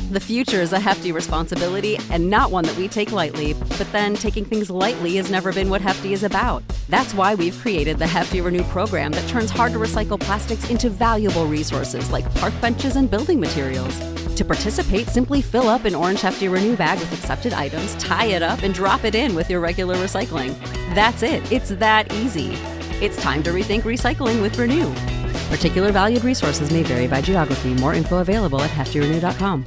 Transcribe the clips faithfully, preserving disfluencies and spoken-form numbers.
The future is a hefty responsibility and not one that we take lightly, but then taking things lightly has never been what Hefty is about. That's why we've created the Hefty Renew program that turns hard-to-recycle plastics into valuable resources like park benches and building materials. To participate, simply fill up an orange Hefty Renew bag with accepted items, tie it up, and drop it in with your regular recycling. That's it. It's that easy. It's time to rethink recycling with Renew. Particular valued resources may vary by geography. More info available at hefty renew dot com.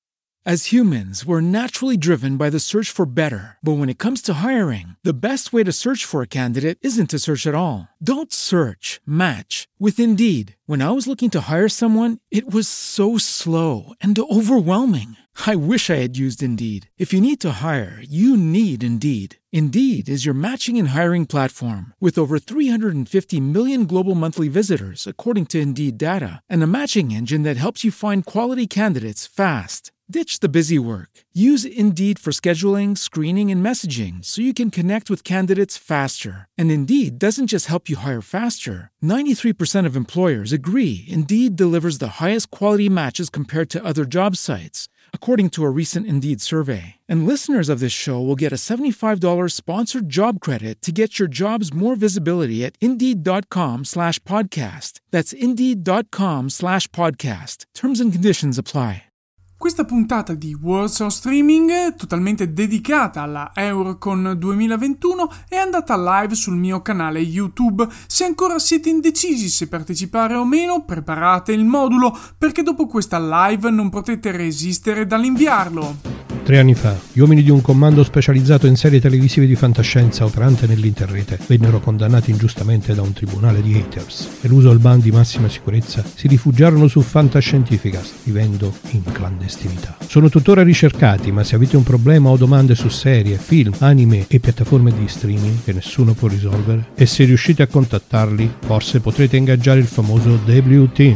As humans, we're naturally driven by the search for better. But when it comes to hiring, the best way to search for a candidate isn't to search at all. Don't search, match with Indeed. When I was looking to hire someone, it was so slow and overwhelming. I wish I had used Indeed. If you need to hire, you need Indeed. Indeed is your matching and hiring platform with over three hundred fifty million global monthly visitors, according to Indeed data, and a matching engine that helps you find quality candidates fast. Ditch the busy work. Use Indeed for scheduling, screening, and messaging so you can connect with candidates faster. And Indeed doesn't just help you hire faster. ninety-three percent of employers agree Indeed delivers the highest quality matches compared to other job sites, according to a recent Indeed survey. And listeners of this show will get a seventy-five dollars sponsored job credit to get your jobs more visibility at Indeed.com slash podcast. That's Indeed.com slash podcast. Terms and conditions apply. Questa puntata di Words of Streaming, totalmente dedicata alla Eurocon duemilaventuno, è andata live sul mio canale YouTube. Se ancora siete indecisi se partecipare o meno, preparate il modulo, perché dopo questa live non potete resistere dall'inviarlo. Tre anni fa, gli uomini di un comando specializzato in serie televisive di fantascienza operante nell'interrete vennero condannati ingiustamente da un tribunale di haters. Eluso il ban di massima sicurezza, si rifugiarono su Fantascientificast, vivendo in clandestinità. Sono tuttora ricercati, ma se avete un problema o domande su serie, film, anime e piattaforme di streaming che nessuno può risolvere, e se riuscite a contattarli, forse potrete ingaggiare il famoso W Team.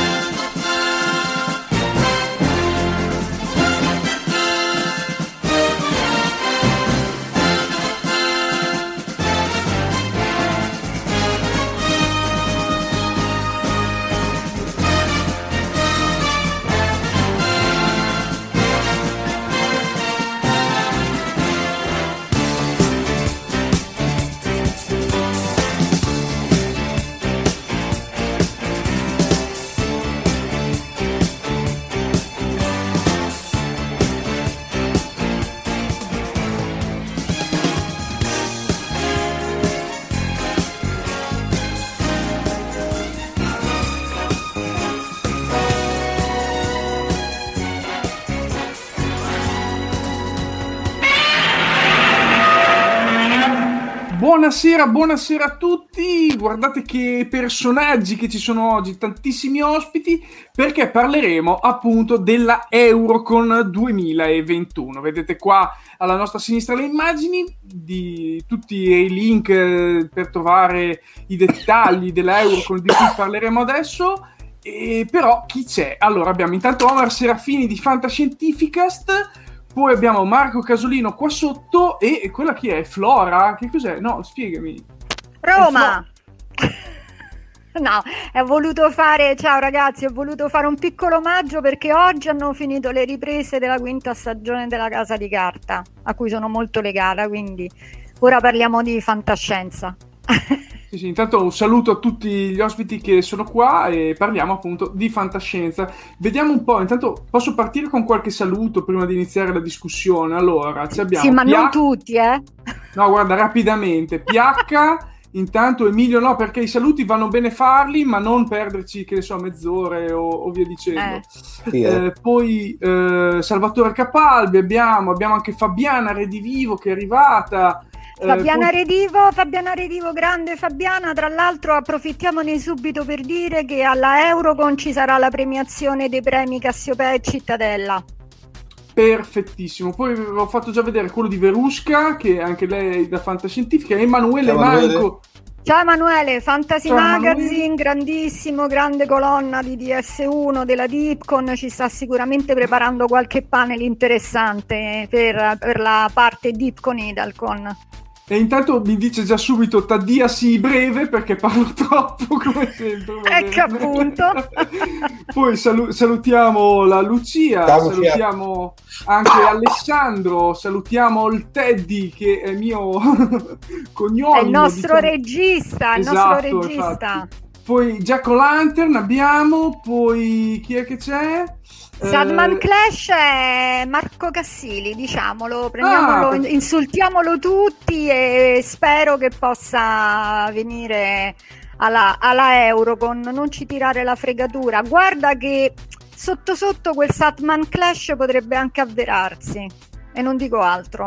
Buonasera, buonasera a tutti, guardate che personaggi che ci sono oggi, tantissimi ospiti, perché parleremo appunto della Eurocon duemilaventuno. Vedete qua alla nostra sinistra le immagini di tutti i link eh, per trovare i dettagli della Eurocon di cui parleremo adesso. E però chi c'è? Allora abbiamo intanto Omar Serafini di Fantascientificast. Poi abbiamo Marco Casolino qua sotto e quella chi è? Flora? Che cos'è? No, spiegami. Roma! No, ho voluto fare, ciao ragazzi, ho voluto fare un piccolo omaggio perché oggi hanno finito le riprese della quinta stagione della Casa di Carta, a cui sono molto legata, quindi ora parliamo di fantascienza. Sì, sì, intanto un saluto a tutti gli ospiti che sono qua e parliamo appunto di fantascienza. Vediamo un po', intanto posso partire con qualche saluto prima di iniziare la discussione. Allora, ci abbiamo Sì, ma P H... non tutti, eh? No, guarda, rapidamente. P H, intanto Emilio no, perché i saluti vanno bene farli, ma non perderci, che ne so, mezz'ore o, o via dicendo. Eh. Sì, eh. Eh, poi eh, Salvatore Capalbi, abbiamo, abbiamo anche Fabiana Redivivo che è arrivata. Fabiana Eh, Redivo, Fabiana Redivo, grande Fabiana. Tra l'altro approfittiamone subito per dire che alla Eurocon ci sarà la premiazione dei premi Cassiopea e Cittadella. Perfettissimo. Poi ho fatto già vedere quello di Verusca, che anche lei da Fantascientifica. Emanuele Ciao, Emanuele. Manco. Ciao Emanuele, Fantasy Ciao, Magazine, Emanuele. grandissimo, grande colonna di D S uno della Dipcon, ci sta sicuramente preparando qualche panel interessante per, per la parte Dipcon Idalcon. E intanto mi dice già subito Taddiasi breve perché parlo troppo come sempre. Ecco appunto. Poi salu- salutiamo la Lucia, Ciao, salutiamo Lucia. Anche Alessandro, salutiamo il Teddy che è mio cognome. È il nostro diciamo. regista, il Esatto, nostro regista. Infatti. Poi Jack O'Lantern abbiamo, poi chi è che c'è? Sadman eh... Clash è Marco Cassili, diciamolo, prendiamolo, ah, insultiamolo tutti e spero che possa venire alla, alla Eurocon, non ci tirare la fregatura. Guarda che sotto sotto quel Sadman Clash potrebbe anche avverarsi e non dico altro.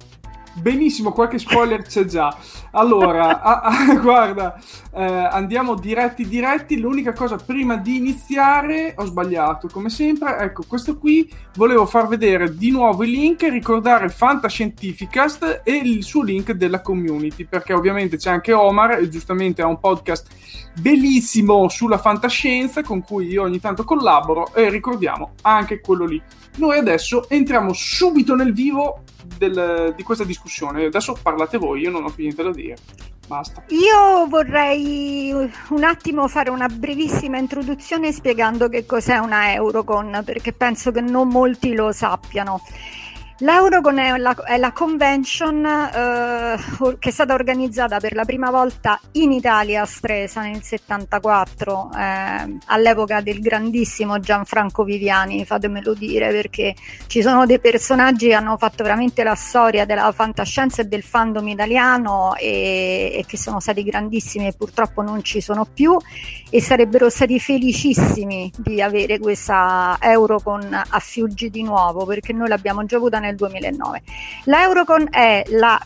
Benissimo, qualche spoiler c'è già. Allora, ah, ah, guarda, eh, andiamo diretti diretti. L'unica cosa prima di iniziare, ho sbagliato come sempre. Ecco, questo qui volevo far vedere di nuovo i link, ricordare Fantascientificast e il suo link della community, perché ovviamente c'è anche Omar e giustamente ha un podcast bellissimo sulla fantascienza con cui io ogni tanto collaboro e ricordiamo anche quello lì. Noi adesso entriamo subito nel vivo del, di questa discussione. Adesso parlate voi, io non ho più niente da dire. Basta. Io vorrei un attimo fare una brevissima introduzione spiegando che cos'è una Eurocon, perché penso che non molti lo sappiano. L'Eurocon è la, è la convention eh, che è stata organizzata per la prima volta in Italia a Stresa nel settantaquattro, eh, all'epoca del grandissimo Gianfranco Viviani, fatemelo dire, perché ci sono dei personaggi che hanno fatto veramente la storia della fantascienza e del fandom italiano e, e che sono stati grandissimi e purtroppo non ci sono più e sarebbero stati felicissimi di avere questa Eurocon a Fiuggi di nuovo, perché noi l'abbiamo già avuta nel duemilanove. La Eurocon è la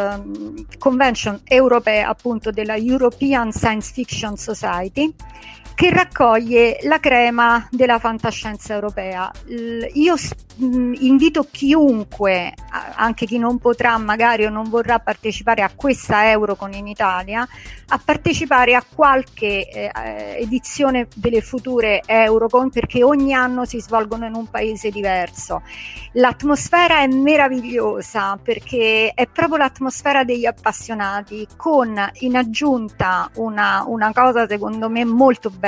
uh, convention europea appunto della European Science Fiction Society, che raccoglie la crema della fantascienza europea. Io invito chiunque, anche chi non potrà magari o non vorrà partecipare a questa Eurocon in Italia, a partecipare a qualche eh, edizione delle future Eurocon, perché ogni anno si svolgono in un paese diverso. L'atmosfera è meravigliosa perché è proprio l'atmosfera degli appassionati, con in aggiunta una, una cosa secondo me molto bella,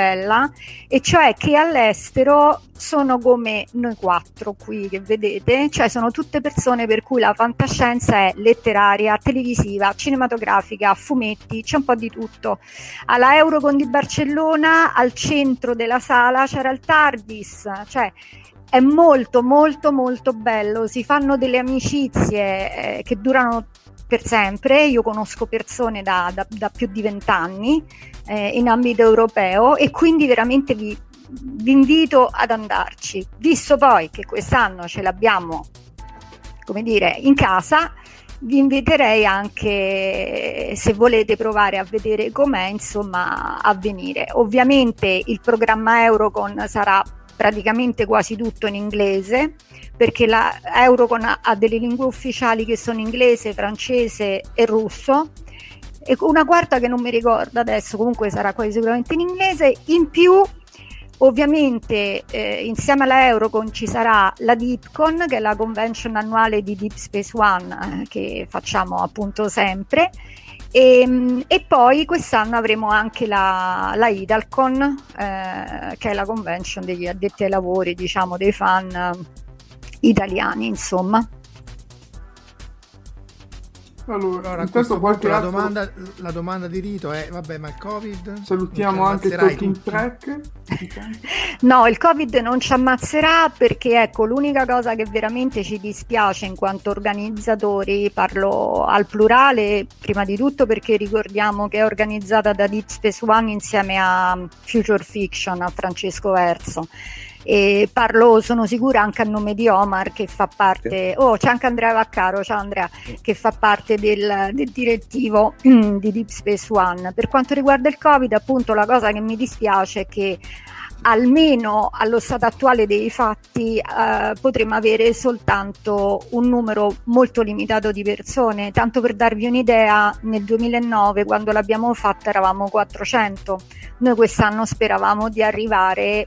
e cioè che all'estero sono come noi quattro qui che vedete, cioè sono tutte persone per cui la fantascienza è letteraria, televisiva, cinematografica, fumetti, c'è un po' di tutto. Alla Eurocon di Barcellona, al centro della sala c'era il TARDIS, cioè è molto molto molto bello, si fanno delle amicizie eh, che durano per sempre. Io conosco persone da, da, da più di vent'anni eh, in ambito europeo e quindi veramente vi, vi invito ad andarci, visto poi che quest'anno ce l'abbiamo, come dire, in casa. Vi inviterei anche, se volete provare a vedere com'è, insomma, a venire. Ovviamente il programma Eurocon sarà praticamente quasi tutto in inglese, perché la Eurocon ha delle lingue ufficiali che sono inglese, francese e russo, e una quarta che non mi ricordo adesso, comunque sarà quasi sicuramente in inglese. In più ovviamente eh, insieme alla Eurocon ci sarà la DeepCon, che è la convention annuale di Deep Space One eh, che facciamo appunto sempre. E, e poi quest'anno avremo anche la, la Idalcon, eh, che è la convention degli addetti ai lavori, diciamo, dei fan eh, italiani, insomma. Allora, allora intanto qualche la, altro... domanda, la domanda di rito è: vabbè, ma il Covid? Salutiamo anche il Talking Track. No, il Covid non ci ammazzerà, perché ecco, l'unica cosa che veramente ci dispiace in quanto organizzatori, parlo al plurale, prima di tutto perché ricordiamo che è organizzata da Deep Space One insieme a Future Fiction, a Francesco Verso. E parlo, sono sicura, anche a nome di Omar, che fa parte, oh c'è anche Andrea Vaccaro, ciao Andrea, che fa parte del, del direttivo di Deep Space One. Per quanto riguarda il Covid, appunto, la cosa che mi dispiace è che almeno allo stato attuale dei fatti eh, potremo avere soltanto un numero molto limitato di persone. Tanto per darvi un'idea, nel duemilanove, quando l'abbiamo fatta, eravamo quattrocento. Noi quest'anno speravamo di arrivare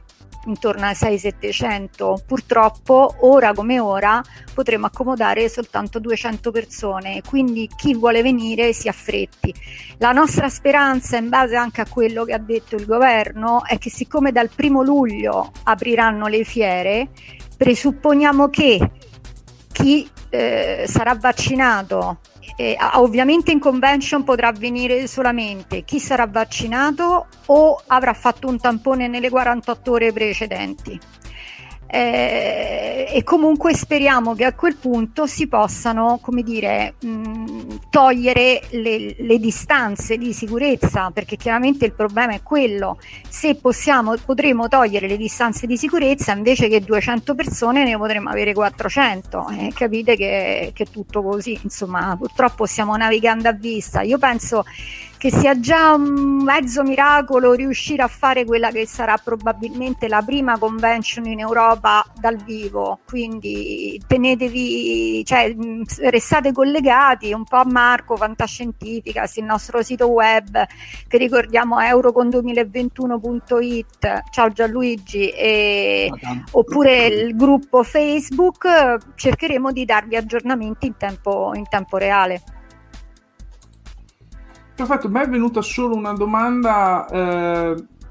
intorno ai sei settecento. Purtroppo ora come ora potremo accomodare soltanto duecento persone, quindi chi vuole venire si affretti. La nostra speranza, in base anche a quello che ha detto il governo, è che siccome dal primo luglio apriranno le fiere, presupponiamo che chi eh, sarà vaccinato, eh, ovviamente in convention potrà venire solamente chi sarà vaccinato o avrà fatto un tampone nelle quarantotto ore precedenti. Eh, e comunque speriamo che a quel punto si possano, come dire, mh, togliere le, le distanze di sicurezza, perché chiaramente il problema è quello: se possiamo, potremo togliere le distanze di sicurezza, invece che duecento persone ne potremo avere quattrocento, e eh, capite che, che è tutto così, insomma. Purtroppo stiamo navigando a vista. Io penso che sia già un mezzo miracolo riuscire a fare quella che sarà probabilmente la prima convention in Europa dal vivo, quindi tenetevi, cioè restate collegati un po' a Marco Fantascientificas, il nostro sito web che ricordiamo è eurocon duemilaventuno punto it, ciao Gianluigi, e, oppure il gruppo Facebook. Cercheremo di darvi aggiornamenti in tempo, in tempo reale. Perfetto, a me è venuta solo una domanda, eh,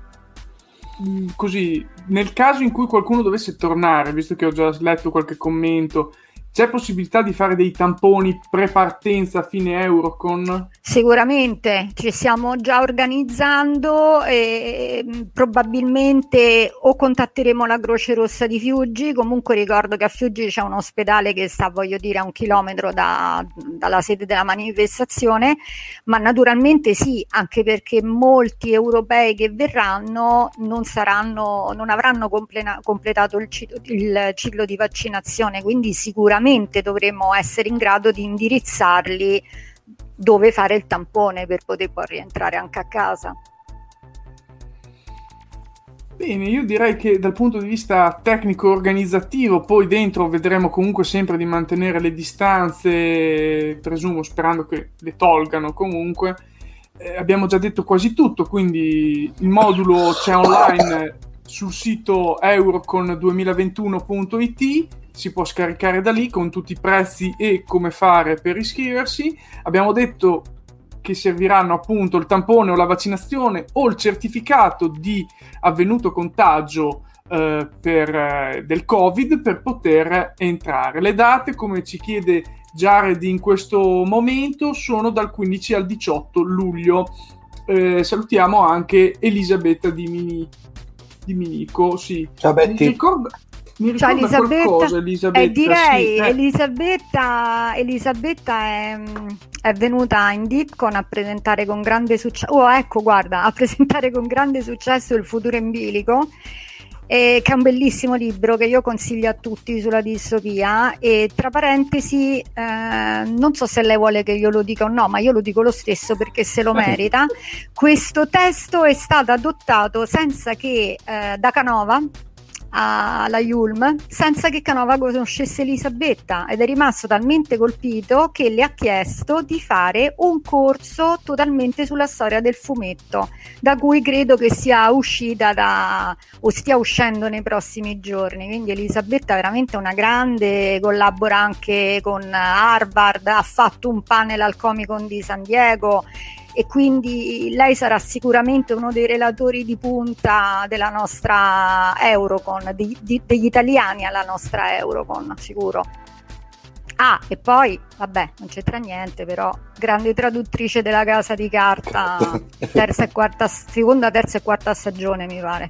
così, nel caso in cui qualcuno dovesse tornare, visto che ho già letto qualche commento, c'è possibilità di fare dei tamponi pre-partenza a fine Eurocon? Sicuramente, ci stiamo già organizzando e probabilmente o contatteremo la Croce Rossa di Fiuggi. Comunque ricordo che a Fiuggi c'è un ospedale che sta, voglio dire, a un chilometro da, dalla sede della manifestazione, ma naturalmente sì, anche perché molti europei che verranno non saranno, non avranno comple- completato il, ciclo, il ciclo di vaccinazione, quindi sicuramente dovremo essere in grado di indirizzarli dove fare il tampone per poter poi rientrare anche a casa. Bene, io direi che dal punto di vista tecnico organizzativo, poi dentro vedremo comunque sempre di mantenere le distanze, presumo, sperando che le tolgano comunque. Eh, abbiamo già detto quasi tutto, quindi il modulo c'è online sul sito eurocon duemilaventuno punto it, si può scaricare da lì con tutti i prezzi e come fare per iscriversi. Abbiamo detto che serviranno appunto il tampone o la vaccinazione o il certificato di avvenuto contagio eh, per, eh, del Covid per poter entrare. Le date, come ci chiede Jared in questo momento, sono dal quindici al diciotto luglio. Eh, salutiamo anche Elisabetta di, Mini, di Minico. Sì. Ciao Betty. Mi ricorda, mi Ciao ricorda Elisabetta, qualcosa, Elisabetta? eh, direi sì, eh. Elisabetta, Elisabetta è, è venuta in Dipcon a presentare con grande successo, oh ecco guarda, a presentare con grande successo Il futuro in bilico, eh, che è un bellissimo libro che io consiglio a tutti sulla distopia. E tra parentesi, eh, non so se lei vuole che io lo dica o no, ma io lo dico lo stesso perché se lo merita. Questo testo è stato adottato senza che eh, da Canova alla Yulm, senza che Canova conoscesse Elisabetta, ed è rimasto talmente colpito che le ha chiesto di fare un corso totalmente sulla storia del fumetto, da cui credo che sia uscita da o stia uscendo nei prossimi giorni. Quindi Elisabetta è veramente una grande, collabora anche con Harvard, ha fatto un panel al Comic Con di San Diego, e quindi lei sarà sicuramente uno dei relatori di punta della nostra Eurocon, di, di, degli italiani alla nostra Eurocon, sicuro. Ah, e poi, vabbè, non c'entra niente, però, grande traduttrice della Casa di Carta, terza e quarta, seconda, terza e quarta stagione, mi pare.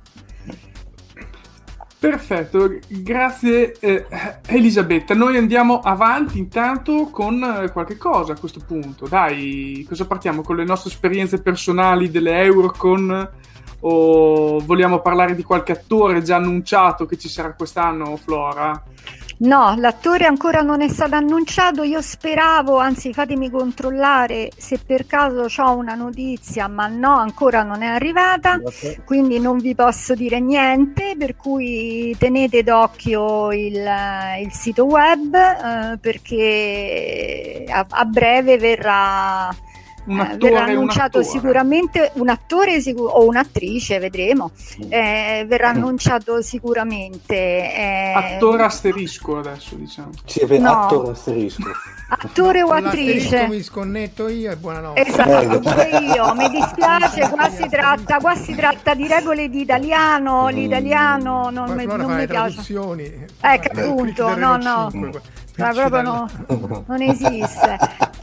Perfetto, grazie eh, Elisabetta. Noi andiamo avanti intanto con eh, qualche cosa a questo punto. Dai, cosa partiamo? Con le nostre esperienze personali delle Eurocon, o vogliamo parlare di qualche attore già annunciato che ci sarà quest'anno, Flora? No, l'attore ancora non è stato annunciato. Io speravo, anzi fatemi controllare se per caso ho una notizia, ma no, ancora non è arrivata, quindi non vi posso dire niente, per cui tenete d'occhio il, il sito web, eh, perché a, a breve verrà un eh, attore, verrà annunciato un sicuramente un attore sicur- o un'attrice, vedremo. Eh, verrà annunciato sicuramente. Eh, attore asterisco adesso, diciamo. Sì, è vero, no. attore asterisco. Attore o attrice. Mi sconnetto io e buonanotte. Esatto, pure io, mi dispiace, qua si tratta, qua si tratta di regole di italiano, l'italiano non, Poi me, Flora non fa mi le piace. traduzioni. Eh, che appunto, no, no, ma proprio no, non esiste.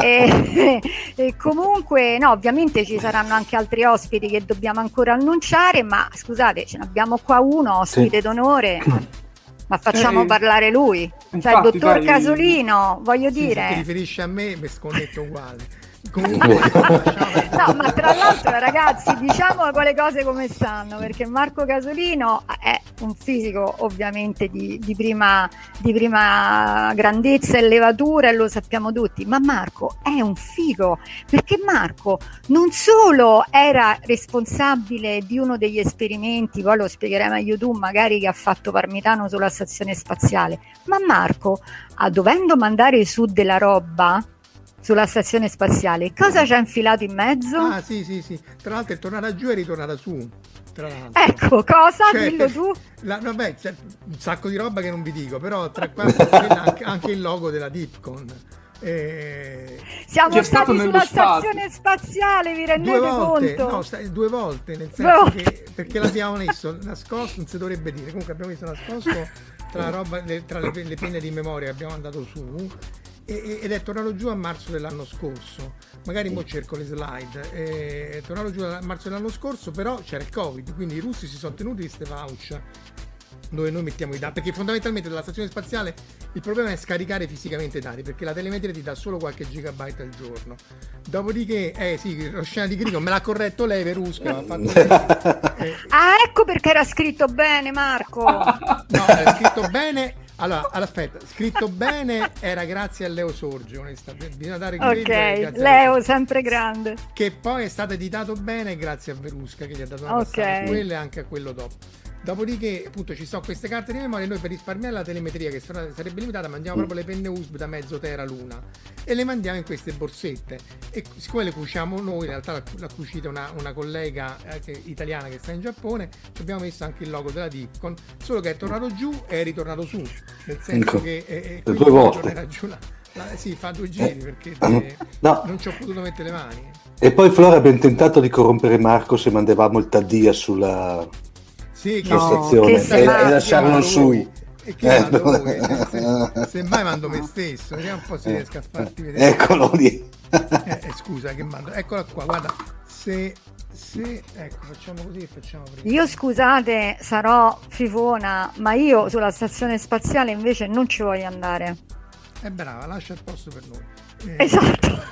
E, e comunque, no, ovviamente ci saranno anche altri ospiti che dobbiamo ancora annunciare, ma scusate, ce ne abbiamo qua uno, ospite sì. d'onore. Ma facciamo eh, parlare lui, infatti, cioè il dottor dai, Casolino, voglio sì, dire. Se ti riferisci a me, mi sconnetto uguale. Comunque, no, ma tra l'altro ragazzi, diciamo le cose come stanno, perché Marco Casolino è un fisico ovviamente di, di, prima, di prima grandezza e levatura, e lo sappiamo tutti, ma Marco è un figo, perché Marco non solo era responsabile di uno degli esperimenti, poi lo spiegherai meglio tu magari, che ha fatto Parmitano sulla stazione spaziale, ma Marco, a, dovendo mandare su della roba sulla stazione spaziale, cosa ci ha infilato in mezzo? Ah sì sì sì, tra l'altro è tornata giù e ritornata su, tra ecco, cosa? Cioè, Dillo tu. La, vabbè, c'è un sacco di roba che non vi dico, però tra quanto anche, anche il logo della Dipcon. Eh, siamo stati sulla stazione spaziale, vi rendete due volte, conto? no, sta, due volte, nel senso che perché l'abbiamo messo nascosto, non si dovrebbe dire, comunque abbiamo messo nascosto tra, la roba, le, tra le, le penne di memoria che abbiamo mandato su, ed è tornato giù a marzo dell'anno scorso. Magari mo cerco le slide. È tornato giù a marzo dell'anno scorso, però c'era il Covid, quindi i russi si sono tenuti queste voucher dove noi mettiamo i dati, perché fondamentalmente dalla stazione spaziale il problema è scaricare fisicamente i dati, perché la telemetria ti dà solo qualche gigabyte al giorno. Dopodiché, eh sì, lo scena di Grigo me l'ha corretto lei, Verusca, ha fatto eh. Ah, ecco perché era scritto bene, Marco. No, era scritto bene. Allora, aspetta, scritto bene era grazie a Leo Sorge, onestamente. Bisogna dare credito. Ok, Leo, sempre grande. Che poi è stato editato bene grazie a Verusca, che gli ha dato una passata a quello e anche a quello dopo. Dopodiché, appunto, ci sono queste carte di memoria e noi per risparmiare la telemetria, che sarebbe limitata, mandiamo proprio le penne U S B da mezzo tera l'una e le mandiamo in queste borsette. E siccome le cuciamo noi, in realtà l'ha, l'ha cucita una, una collega eh, che, italiana che sta in Giappone, ci abbiamo messo anche il logo della Dipcon, solo che è tornato giù e è ritornato su, nel senso ecco, che eh, due volte. Giù la, la, sì, fa due giri perché te, no. non ci ho potuto mettere le mani. E poi Flora abbiamo tentato di corrompere Marco se mandavamo il Taddia sulla sì, che stazione che e, e lasciarlo su. E che eh, voi? Se, se mai mando me stesso, vediamo un po' se eh, riesco a farti vedere. Eccolo lì. eh, eh, scusa che mando, eccola qua, guarda, se, se ecco, facciamo così, facciamo prima. Io scusate, sarò fifona, ma io sulla stazione spaziale invece non ci voglio andare. È brava, lascia il posto per noi. Eh, esatto.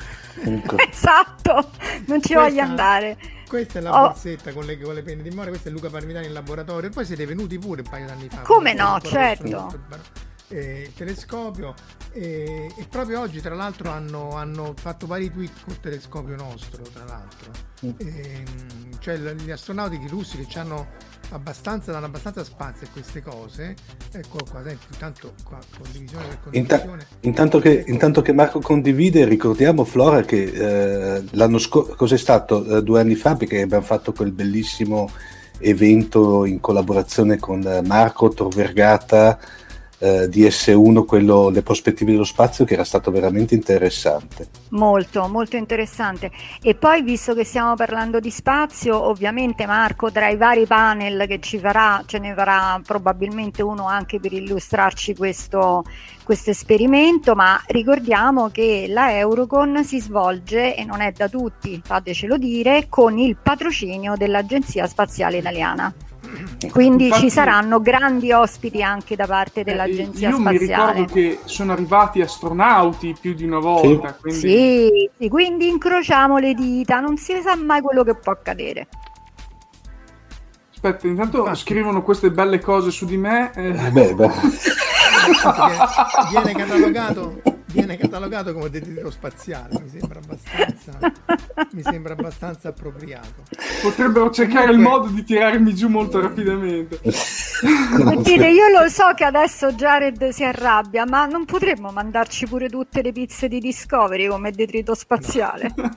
Esatto, non ci questa, voglio andare. Questa è la oh. borsetta con le, con le penne di memoria, questo è Luca Parmitani in laboratorio, e poi siete venuti pure un paio d'anni fa. Come no, certo. Eh, il telescopio eh, e proprio oggi tra l'altro hanno, hanno fatto vari tweet col telescopio nostro, tra l'altro. Mm. Eh, cioè gli astronauti russi che ci hanno abbastanza, danno abbastanza spazio a queste cose. Ecco qua, senti, intanto qua condivisione per condivisione. Inta- intanto, che, intanto che Marco condivide, ricordiamo Flora che eh, l'anno scorso, cos'è stato? Eh, due anni fa, perché abbiamo fatto quel bellissimo evento in collaborazione con Marco, Tor Vergata, Uh, di S uno, quello le prospettive dello spazio, che era stato veramente interessante. Molto, molto interessante. E poi, visto che stiamo parlando di spazio, ovviamente Marco tra i vari panel che ci farà, ce ne farà probabilmente uno anche per illustrarci questo, questo esperimento, ma ricordiamo che la Eurocon si svolge, e non è da tutti, fatecelo dire, con il patrocinio dell'Agenzia Spaziale Italiana. Quindi infatti, ci saranno grandi ospiti anche da parte dell'Agenzia eh, io Spaziale. Io mi ricordo che sono arrivati astronauti più di una volta. Sì. Quindi... Sì, sì, quindi incrociamo le dita, non si sa mai quello che può accadere. Aspetta, intanto infatti, scrivono queste belle cose su di me. Eh. Eh beh, beh. Viene catalogato, viene catalogato come detrito spaziale, mi sembra abbastanza mi sembra abbastanza appropriato. Potrebbero cercare Comunque... il modo di tirarmi giù molto rapidamente. Dire, io lo so che adesso Jared si arrabbia, ma non potremmo mandarci pure tutte le pizze di Discovery come detrito spaziale? No.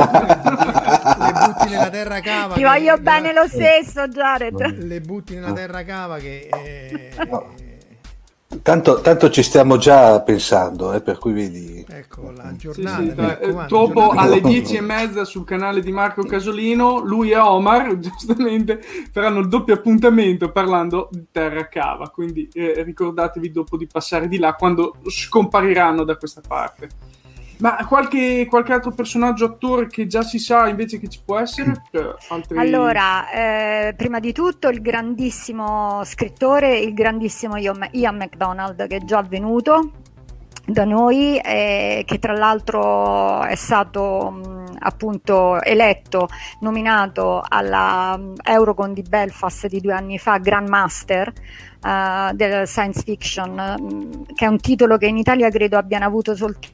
Le butti nella terra cava. Ti voglio che... bene lo stesso, Jared. Le butti nella terra cava che è... no. Tanto, tanto ci stiamo già pensando, eh, per cui vedi. Ecco la giornata. Sì, sì, eh, dopo giornata. Alle dieci e mezza sul canale di Marco Casolino, lui e Omar giustamente faranno il doppio appuntamento parlando di terra cava. Quindi eh, ricordatevi dopo di passare di là quando scompariranno da questa parte. Ma qualche, qualche altro personaggio, attore che già si sa invece che ci può essere? Per altri... Allora, eh, prima di tutto il grandissimo scrittore, il grandissimo Ian McDonald, che è già venuto da noi, eh, che tra l'altro è stato mh, appunto eletto, nominato alla um, Eurocon di Belfast di due anni fa, Grandmaster uh, del science fiction, mh, che è un titolo che in Italia credo abbiano avuto soltanto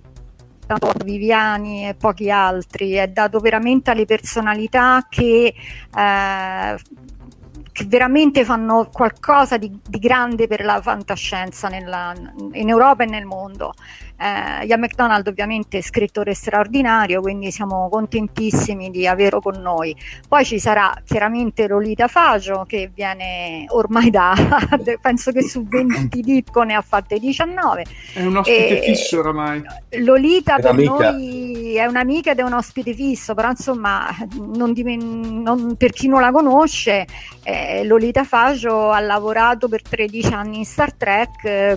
Viviani e pochi altri. È dato veramente alle personalità che, eh, che veramente fanno qualcosa di, di grande per la fantascienza nella, in Europa e nel mondo. Eh, Ian McDonald ovviamente è scrittore straordinario, quindi siamo contentissimi di averlo con noi. Poi ci sarà chiaramente Lolita Faggio, che viene ormai da penso che su venti Dipco ne ha fatte diciannove. È un ospite e, fisso oramai. Lolita per noi è un'amica ed è un ospite fisso, però insomma non dimen- non, per chi non la conosce, eh, Lolita Faggio ha lavorato per tredici anni in Star Trek eh,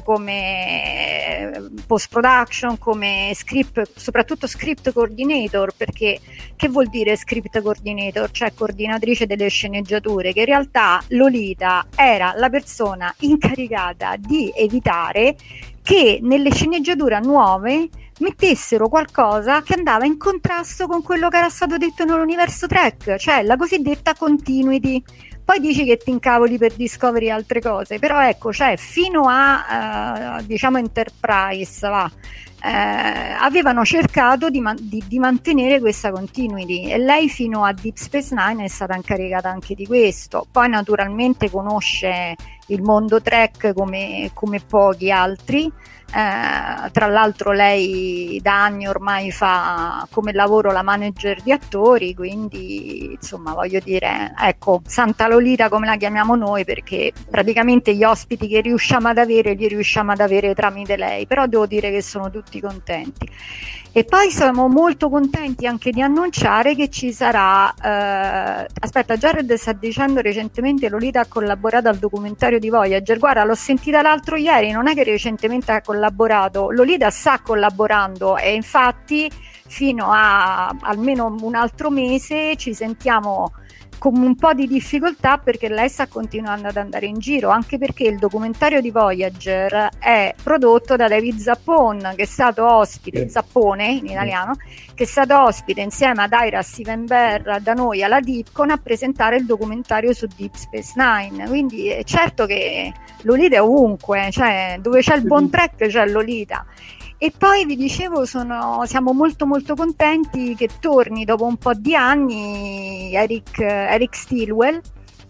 come post production, come script, soprattutto script coordinator, perché che vuol dire script coordinator? Cioè coordinatrice delle sceneggiature, che in realtà Lolita era la persona incaricata di evitare che nelle sceneggiature nuove mettessero qualcosa che andava in contrasto con quello che era stato detto nell'universo Trek, cioè la cosiddetta continuity. Poi dici che ti incavoli per Discovery e altre cose, però ecco, cioè fino a uh, diciamo Enterprise va, eh, avevano cercato di, man- di, di mantenere questa continuity, e lei fino a Deep Space Nine è stata incaricata anche di questo. Poi naturalmente conosce il mondo Trek come, come pochi altri. Eh, tra l'altro lei da anni ormai fa come lavoro la manager di attori, quindi insomma voglio dire, ecco, Santa Lolita come la chiamiamo noi, perché praticamente gli ospiti che riusciamo ad avere li riusciamo ad avere tramite lei, però devo dire che sono tutti contenti. E poi siamo molto contenti anche di annunciare che ci sarà eh, aspetta, Jared sta dicendo recentemente Lolita ha collaborato al documentario di Voyager. Guarda, l'ho sentita l'altro ieri, non è che recentemente ha collaborato, Lolita sta collaborando, e infatti fino a almeno un altro mese ci sentiamo con un po' di difficoltà, perché lei sta continuando ad andare in giro, anche perché il documentario di Voyager è prodotto da David Zappone, che è stato ospite, eh. Zappone in italiano, che è stato ospite insieme ad Ira Steven Behr da noi alla Dipcon a presentare il documentario su Deep Space Nine. Quindi è certo che Lolita è ovunque, cioè dove c'è il buon Trek c'è Lolita. E poi vi dicevo, sono, siamo molto molto contenti che torni dopo un po' di anni Eric, Eric Stilwell,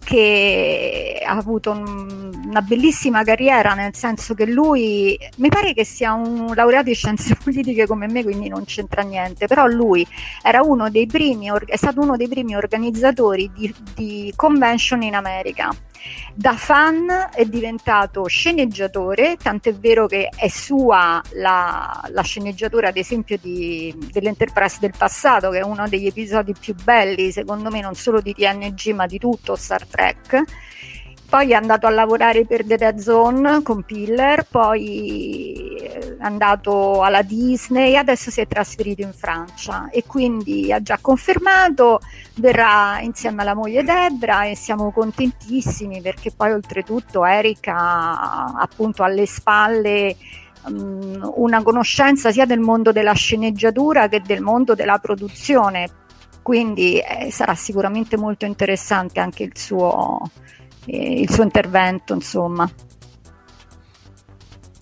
che ha avuto un, una bellissima carriera, nel senso che lui mi pare che sia un laureato in scienze politiche come me, quindi non c'entra niente, però lui era uno dei primi, è stato uno dei primi organizzatori di, di convention in America. Da fan è diventato sceneggiatore, tant'è vero che è sua la, la sceneggiatura ad esempio di, dell'Enterprise del passato, che è uno degli episodi più belli secondo me non solo di T N G ma di tutto Star Trek. Poi è andato a lavorare per The Dead Zone con Piller, poi è andato alla Disney, adesso si è trasferito in Francia e quindi ha già confermato, verrà insieme alla moglie Debra e siamo contentissimi, perché poi oltretutto Eric ha appunto alle spalle um, una conoscenza sia del mondo della sceneggiatura che del mondo della produzione, quindi eh, sarà sicuramente molto interessante anche il suo... il suo intervento, insomma.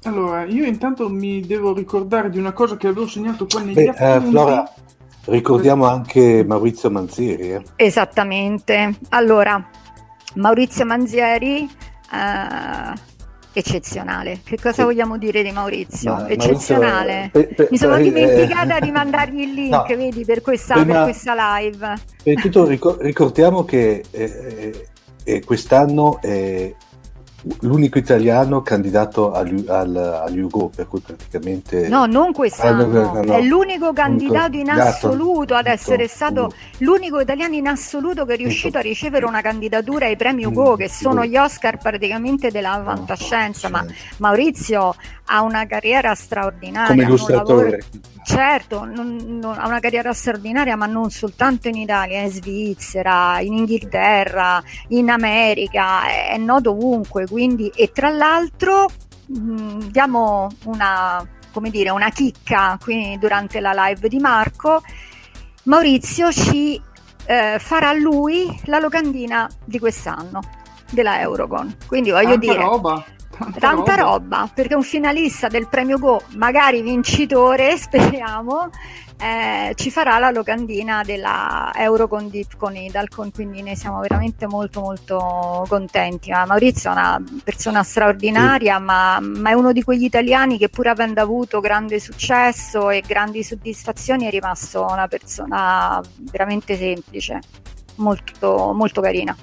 Allora, io intanto mi devo ricordare di una cosa che avevo segnato qua negli Beh, appunti. eh, Flora, ricordiamo anche Maurizio Manzieri. Eh? Esattamente. Allora, Maurizio Manzieri, eh, eccezionale. Che cosa Sì. vogliamo dire di Maurizio? Ma Eccezionale. Maurizio, per, per, Mi sono per, dimenticata eh, di mandargli il link, no, vedi, per questa, prima, per questa live. Per tutto ricor- ricordiamo che eh, eh, quest'anno è l'unico italiano candidato agli, al, agli Hugo, per cui praticamente No, non quest'anno, ah, no, no, no. è l'unico candidato in assoluto ad essere stato l'unico italiano in assoluto che è riuscito a ricevere una candidatura ai premi Hugo, che sono gli Oscar praticamente della fantascienza. Ma Maurizio ha una carriera straordinaria come illustratore. Certo, non, non, ha una carriera straordinaria, ma non soltanto in Italia, in Svizzera, in Inghilterra, in America, è, è noto ovunque, quindi, e tra l'altro mh, diamo una, come dire, una chicca qui durante la live di Marco. Maurizio ci eh, farà lui la locandina di quest'anno della Eurocon, quindi voglio Tanta dire roba. Tanta, tanta roba. roba, perché un finalista del premio Go, magari vincitore, speriamo, eh, ci farà la locandina della Eurocon di, con Idalcon, quindi ne siamo veramente molto molto contenti. Ma Maurizio è una persona straordinaria, sì. ma, ma è uno di quegli italiani che, pur avendo avuto grande successo e grandi soddisfazioni, è rimasto una persona veramente semplice, molto molto carina.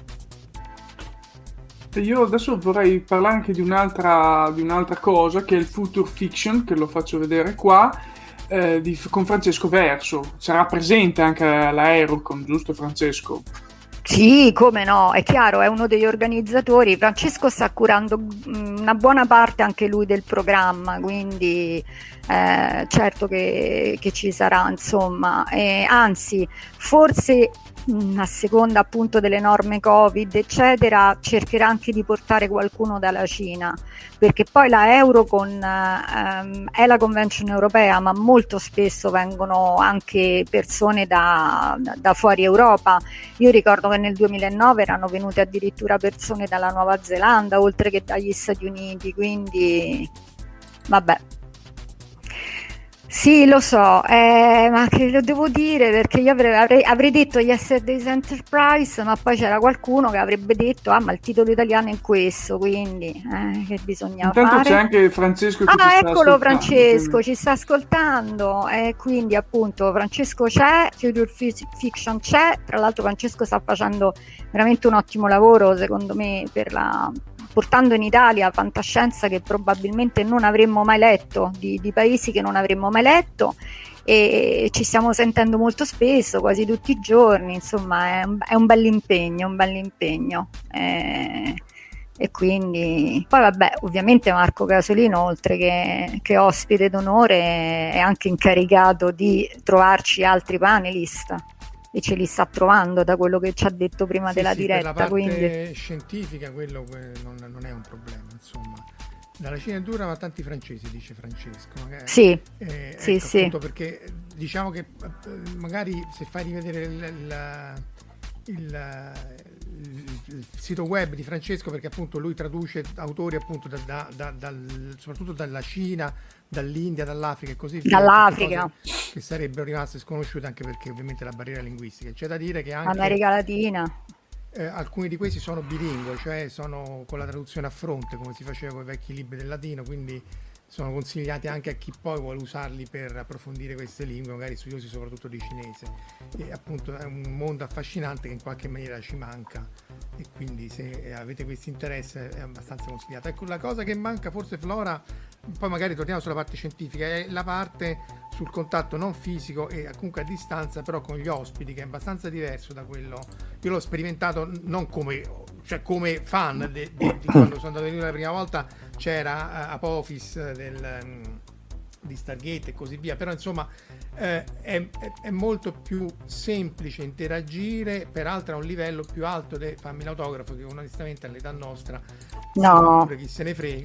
Io adesso vorrei parlare anche di un'altra, di un'altra cosa, che è il Future Fiction, che lo faccio vedere qua, eh, di, con Francesco Verso. Sarà presente anche alla Eurocon, giusto Francesco? Sì, come no, è chiaro, è uno degli organizzatori. Francesco sta curando una buona parte anche lui del programma, quindi eh, certo che, che ci sarà, insomma. E anzi, forse a seconda appunto delle norme Covid eccetera, cercherà anche di portare qualcuno dalla Cina, perché poi la Eurocon ehm, è la convention europea, ma molto spesso vengono anche persone da, da fuori Europa. Io ricordo che nel duemilanove erano venute addirittura persone dalla Nuova Zelanda, oltre che dagli Stati Uniti, quindi vabbè. Sì, lo so, eh, ma che lo devo dire, perché io avrei, avrei, avrei detto Yesterday's Enterprise, ma poi c'era qualcuno che avrebbe detto ah, ma il titolo italiano è questo, quindi eh, che bisogna Intanto fare? C'è anche Francesco che ah, ci sta eccolo Francesco, quindi. ci sta ascoltando, e eh, quindi appunto Francesco c'è, Future Fiction c'è, tra l'altro Francesco sta facendo veramente un ottimo lavoro, secondo me, per la... portando in Italia fantascienza che probabilmente non avremmo mai letto, di, di paesi che non avremmo mai letto, e ci stiamo sentendo molto spesso, quasi tutti i giorni, insomma è un, è un bell'impegno, un bell'impegno. E, e quindi poi vabbè, ovviamente Marco Casolino, oltre che, che ospite d'onore, è anche incaricato di trovarci altri panelist, e ce li sta trovando, da quello che ci ha detto prima sì, della sì, diretta. Per la parte quindi scientifica quello non, non è un problema, insomma. Dalla Cina è dura, ma tanti francesi, dice Francesco. Magari, sì, eh, sì, ecco, sì. Appunto, perché diciamo che magari se fai rivedere il, il, il, il, il sito web di Francesco, perché appunto lui traduce autori appunto da, da, da, dal, soprattutto dalla Cina, dall'India, dall'Africa e così via, dall'Africa, che sarebbero rimaste sconosciute, anche perché ovviamente la barriera linguistica. C'è da dire che anche America Latina eh, alcuni di questi sono bilingue, cioè sono con la traduzione a fronte, come si faceva con i vecchi libri del latino, quindi sono consigliati anche a chi poi vuole usarli per approfondire queste lingue, magari studiosi soprattutto di cinese. E appunto è un mondo affascinante che in qualche maniera ci manca, e quindi se avete questo interesse è abbastanza consigliato. Ecco, la cosa che manca forse, Flora, poi magari torniamo sulla parte scientifica, è la parte sul contatto non fisico e comunque a distanza, però con gli ospiti, che è abbastanza diverso da quello. Io l'ho sperimentato non come, cioè come fan di, di, di quando sono andato in la prima volta, c'era Apophis del, um, di Stargate e così via, però insomma eh, è, è molto più semplice interagire, peraltro a un livello più alto di fammi l'autografo, che onestamente all'età nostra no, chi se ne frega,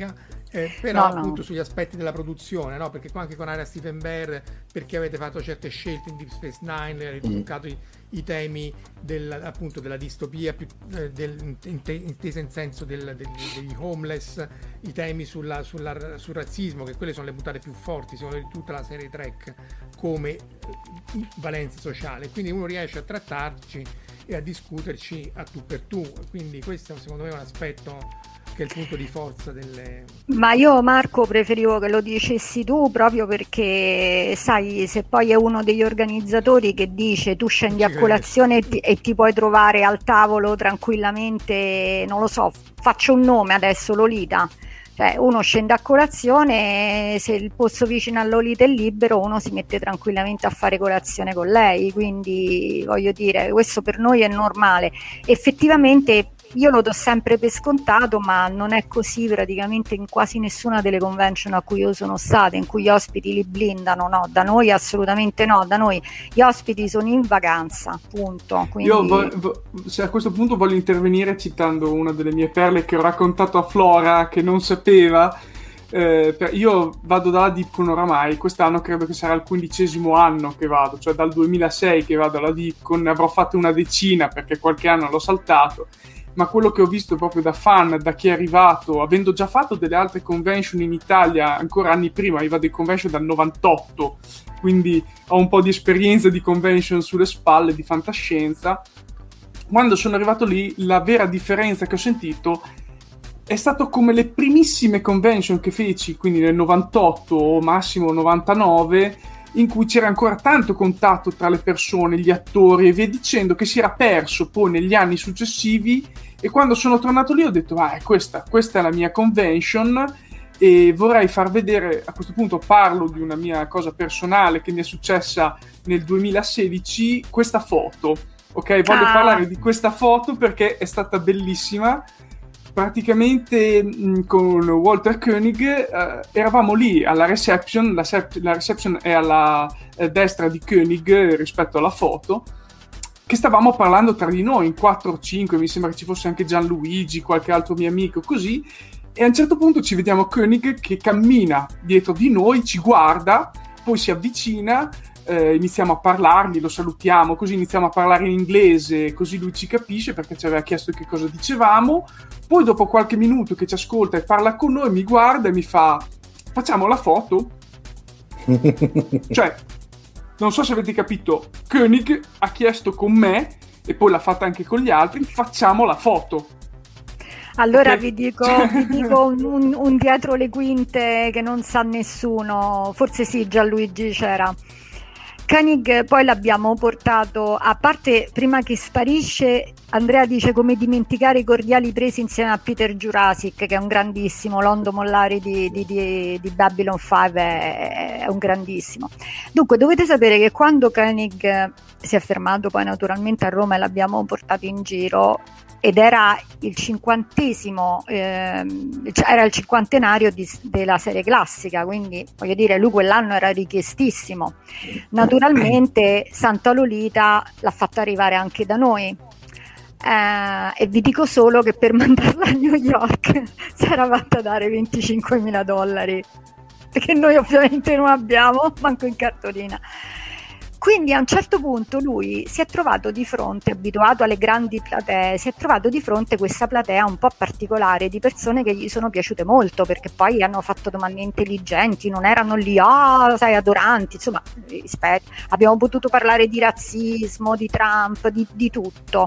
Eh, però No, no. appunto sugli aspetti della produzione, no? Perché qua anche con Area Stephen Bear, perché avete fatto certe scelte in Deep Space Nine, avete toccato i, i temi del, appunto della distopia più, eh, del, inte- intesa in senso del, del- degli homeless, i temi sulla, sulla- sul razzismo, che quelle sono le puntate più forti secondo me, di tutta la serie Trek come eh, valenza sociale, quindi uno riesce a trattarci e a discuterci a tu per tu, quindi questo secondo me è un aspetto che è il punto di forza delle... Ma io, Marco, preferivo che lo dicessi tu, proprio perché sai, se poi è uno degli organizzatori che dice tu scendi Non a ci colazione e ti, e ti puoi trovare al tavolo tranquillamente, non lo so, faccio un nome adesso, Lolita. Cioè, uno scende a colazione, se il posto vicino a Lolita è libero, uno si mette tranquillamente a fare colazione con lei, quindi voglio dire, questo per noi è normale. Effettivamente io lo do sempre per scontato, ma non è così praticamente in quasi nessuna delle convention a cui io sono stata, in cui gli ospiti li blindano, no, da noi assolutamente no, da noi gli ospiti sono in vacanza, punto. Quindi... Io vo- vo- se a questo punto voglio intervenire citando una delle mie perle che ho raccontato a Flora che non sapeva. Eh, per- io vado dalla Dipcon oramai, quest'anno credo che sarà il quindicesimo anno che vado, cioè dal duemilasei che vado alla Dipcon, ne avrò fatte una decina perché qualche anno l'ho saltato, ma quello che ho visto proprio da fan, da chi è arrivato, avendo già fatto delle altre convention in Italia ancora anni prima, io vado in convention dal novantotto, quindi ho un po' di esperienza di convention sulle spalle, di fantascienza. Quando sono arrivato lì, la vera differenza che ho sentito è stato come le primissime convention che feci, quindi nel novantotto o massimo novantanove, in cui c'era ancora tanto contatto tra le persone, gli attori e via dicendo, che si era perso poi negli anni successivi. E quando sono tornato lì ho detto ah, è questa, questa è la mia convention, e vorrei far vedere, a questo punto parlo di una mia cosa personale che mi è successa nel duemilasedici, questa foto, ok? Voglio Ah. parlare di questa foto perché è stata bellissima. Praticamente mh, con Walter Koenig eh, eravamo lì alla reception, la, sep- la reception è alla eh, destra di Koenig eh, rispetto alla foto, che stavamo parlando tra di noi in quattro o cinque, mi sembra che ci fosse anche Gianluigi, qualche altro mio amico, così, e a un certo punto ci vediamo Koenig che cammina dietro di noi, ci guarda, poi si avvicina, eh, iniziamo a parlargli, lo salutiamo, così iniziamo a parlare in inglese, così lui ci capisce perché ci aveva chiesto che cosa dicevamo. Poi dopo qualche minuto che ci ascolta e parla con noi, mi guarda e mi fa facciamo la foto? Cioè, non so se avete capito, Koenig ha chiesto con me e poi l'ha fatta anche con gli altri, facciamo la foto. Allora Ok. vi dico, vi dico un, un- un dietro le quinte che non sa nessuno, forse sì, Gianluigi c'era. Koenig poi l'abbiamo portato, a parte prima che sparisce, Andrea dice come dimenticare i cordiali presi insieme a Peter Jurasic, che è un grandissimo, Londo Mollari di, di, di, di Babylon cinque è, è un grandissimo. Dunque dovete sapere che quando Koenig si è fermato poi naturalmente a Roma e l'abbiamo portato in giro, ed era il cinquantesimo, ehm, cioè era il cinquantenario di- della serie classica, quindi voglio dire, lui quell'anno era richiestissimo. Naturalmente Santa Lolita l'ha fatta arrivare anche da noi. Eh, e vi dico solo che per mandarla a New York si era fatta dare venticinquemila dollari, che noi ovviamente non abbiamo, manco in cartolina. Quindi a un certo punto lui si è trovato di fronte, abituato alle grandi platee, si è trovato di fronte questa platea un po' particolare di persone che gli sono piaciute molto, perché poi hanno fatto domande intelligenti, non erano lì, ah, sai, adoranti, insomma, rispetto. Abbiamo potuto parlare di razzismo, di Trump, di, di tutto.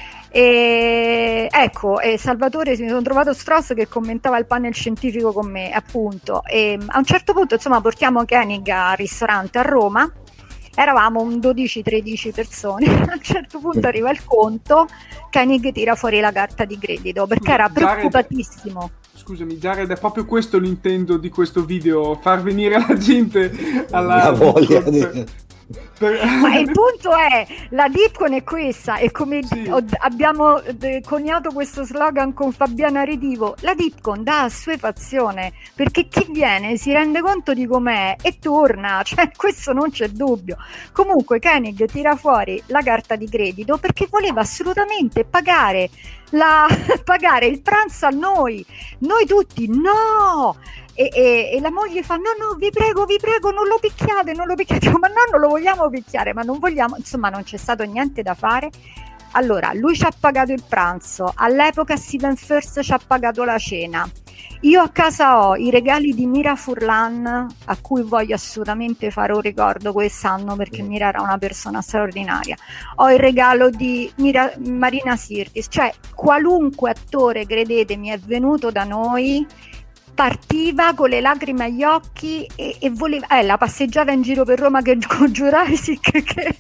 E ecco, e Salvatore, mi sono trovato Strauss che commentava il panel scientifico con me, appunto, e a un certo punto, insomma, portiamo Koenig al ristorante a Roma. Eravamo un dodici tredici persone, a un certo punto arriva il conto, Koenig tira fuori la carta di credito perché era preoccupatissimo. Scusami Jared, è proprio questo l'intento di questo video, far venire la gente alla La voglia di... per... Ma il punto è, la Dipcon è questa, e come Sì. ho- abbiamo eh, coniato questo slogan con Fabiana Redivo, la Dipcon dà assuefazione, perché chi viene si rende conto di com'è e torna, cioè questo non c'è dubbio. Comunque Koenig tira fuori la carta di credito perché voleva assolutamente pagare la, pagare il pranzo a noi, noi tutti, no! E, e, e la moglie fa no no vi prego vi prego non lo picchiate non lo picchiate ma no non lo vogliamo picchiare ma non vogliamo, insomma non c'è stato niente da fare. Allora lui ci ha pagato il pranzo, all'epoca Steven First ci ha pagato la cena, io a casa ho i regali di Mira Furlan, a cui voglio assolutamente fare un ricordo quest'anno perché Mira era una persona straordinaria, ho il regalo di Mira, Marina Sirtis, cioè qualunque attore, credetemi, è venuto da noi partiva con le lacrime agli occhi e, e voleva eh, la passeggiata in giro per Roma che con Jurassic che, che,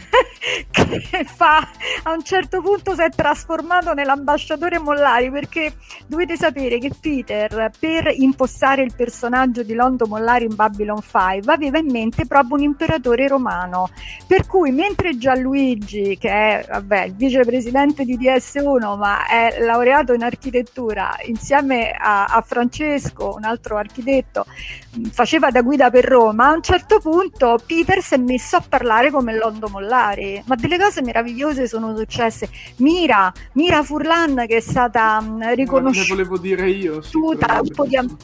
che fa a un certo punto si è trasformato nell'ambasciatore Mollari, perché dovete sapere che Peter, per impostare il personaggio di Londo Mollari in Babylon cinque, aveva in mente proprio un imperatore romano, per cui mentre Gianluigi, che è vabbè, il vicepresidente di D S uno ma è laureato in architettura, insieme a, a Francesco, un altro architetto, faceva da guida per Roma, a un certo punto Peter si è messo a parlare come Londo Mollari, ma delle cose meravigliose sono successe. Mira, Mira Furlan, che è stata riconosciuta, volevo dire io, sì, da un po' di am-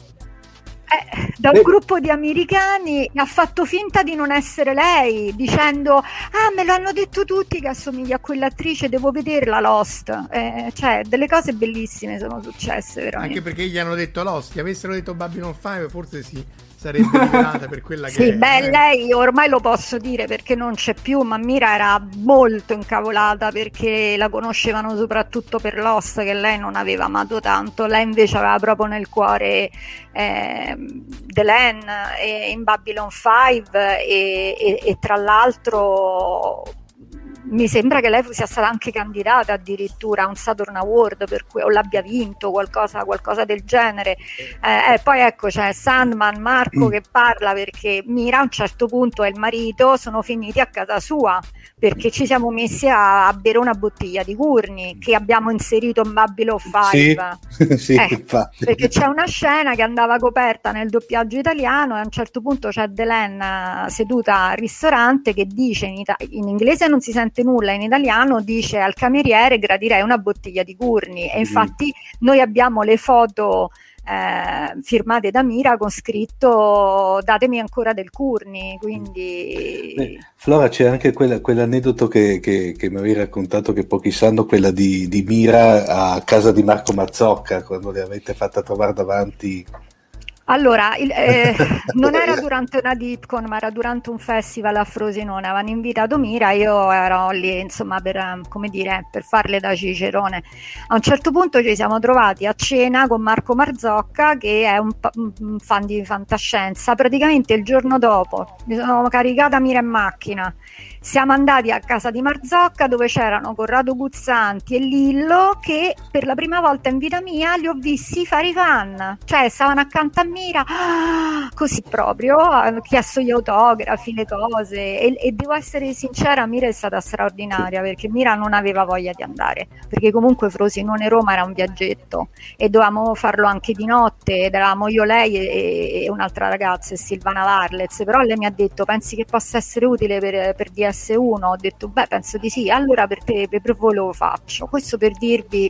eh, da un eh. gruppo di americani, ha fatto finta di non essere lei, dicendo ah me lo hanno detto tutti che assomiglia a quell'attrice, devo vederla Lost, eh, cioè delle cose bellissime sono successe veramente. Anche perché gli hanno detto Lost, gli avessero detto Babylon cinque forse sì, sarebbe rivelata per quella che sì, è. Beh, lei ormai lo posso dire perché non c'è più, ma Mira era molto incavolata perché la conoscevano soprattutto per Lost, che lei non aveva amato tanto, lei invece aveva proprio nel cuore eh, Delenn e in Babylon cinque e, e, e tra l'altro mi sembra che lei sia stata anche candidata addirittura a un Saturn Award, per cui o l'abbia vinto, qualcosa, qualcosa del genere. Eh, eh, poi ecco c'è Sandman Marco mm. che parla perché Mira a un certo punto e il marito sono finiti a casa sua perché ci siamo messi a, a bere una bottiglia di Gurney che abbiamo inserito in Babylon cinque. Sì, sì, eh, perché c'è una scena che andava coperta nel doppiaggio italiano e a un certo punto c'è Delenn seduta al ristorante che dice in, ita- in inglese non si sente nulla, in italiano dice al cameriere gradirei una bottiglia di Gurney e infatti mm. noi abbiamo le foto eh, firmate da Mira con scritto datemi ancora del Gurney, quindi Beh, Flora, c'è anche quella, quell'aneddoto che, che, che mi avevi raccontato che pochi sanno, quella di, di Mira a casa di Marco Mazzocca quando le avete fatta trovare davanti. Allora, il, eh, non era durante una Dipcon, ma era durante un festival a Frosinone, avevano invitato Mira, io ero lì, insomma, per, come dire, per farle da cicerone. A un certo punto ci siamo trovati a cena con Marco Marzocca, che è un, un fan di fantascienza. Praticamente il giorno dopo mi sono caricata Mira in macchina, siamo andati a casa di Marzocca dove c'erano Corrado Guzzanti e Lillo, che per la prima volta in vita mia li ho visti fare i fan, cioè stavano accanto a Mira, ah, così proprio, hanno chiesto gli autografi, le cose e, e devo essere sincera, Mira è stata straordinaria perché Mira non aveva voglia di andare, perché comunque Frosinone Roma era un viaggetto e dovevamo farlo anche di notte ed eravamo io, lei e, e un'altra ragazza, Silvana Varlez, però lei mi ha detto pensi che possa essere utile per, per D S uno? Ho detto beh penso di sì, allora per te per voi lo faccio, questo per dirvi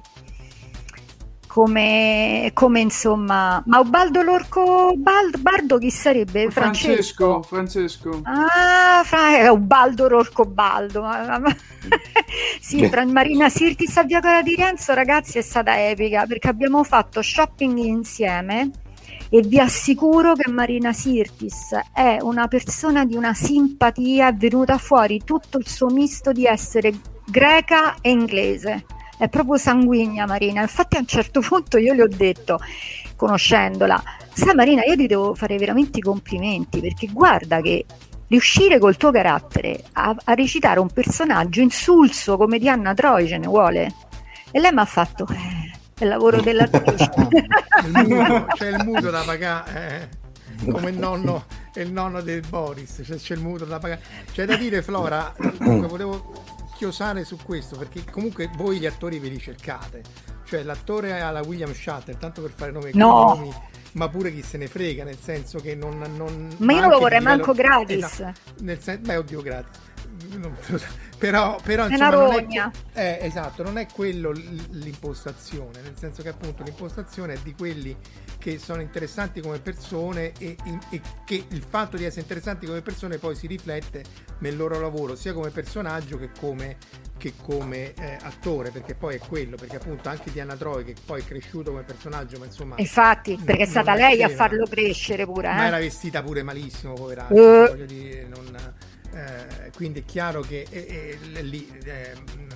come, come insomma. Ma Ubaldo l'orco Bald, Bardo chi sarebbe? Francesco Francesco, Francesco. Ah, Fra, Ubaldo l'orco Baldo sì, Fra, Marina Sirtis a Via Cola di Rienzo, ragazzi, è stata epica perché abbiamo fatto shopping insieme e vi assicuro che Marina Sirtis è una persona di una simpatia, è venuta fuori tutto il suo misto di essere greca e inglese, è proprio sanguigna Marina. Infatti a un certo punto io le ho detto, conoscendola, sai Marina, io ti devo fare veramente i complimenti perché guarda che riuscire col tuo carattere a, a recitare un personaggio insulso come Diana Troy ce ne vuole. E lei mi ha fatto eh, il lavoro dell'attrice. il muto, c'è il muto da pagare, eh, come il nonno, il nonno del Boris, c'è, c'è il muto da pagare. C'è da dire, Flora, comunque volevo chiosare su questo perché comunque voi gli attori ve li cercate, cioè l'attore alla William Shatner, tanto per fare nome e no. nomi, ma pure chi se ne frega, nel senso che non, non ma io non lo vorrei livello, manco gratis, esatto, nel sen- beh oddio gratis, non, però, però è insomma, una non rogna. è, eh, esatto, non è quello l'impostazione, nel senso che appunto l'impostazione è di quelli che sono interessanti come persone e, e che il fatto di essere interessanti come persone poi si riflette nel loro lavoro sia come personaggio che come, che come eh, attore, perché poi è quello, perché appunto anche Diana Troy che poi è cresciuto come personaggio, ma insomma infatti perché è stata lei che, a farlo crescere pure, eh? ma era vestita pure malissimo, poverata, uh. voglio dire, non, eh, quindi è chiaro che eh, eh, lì eh,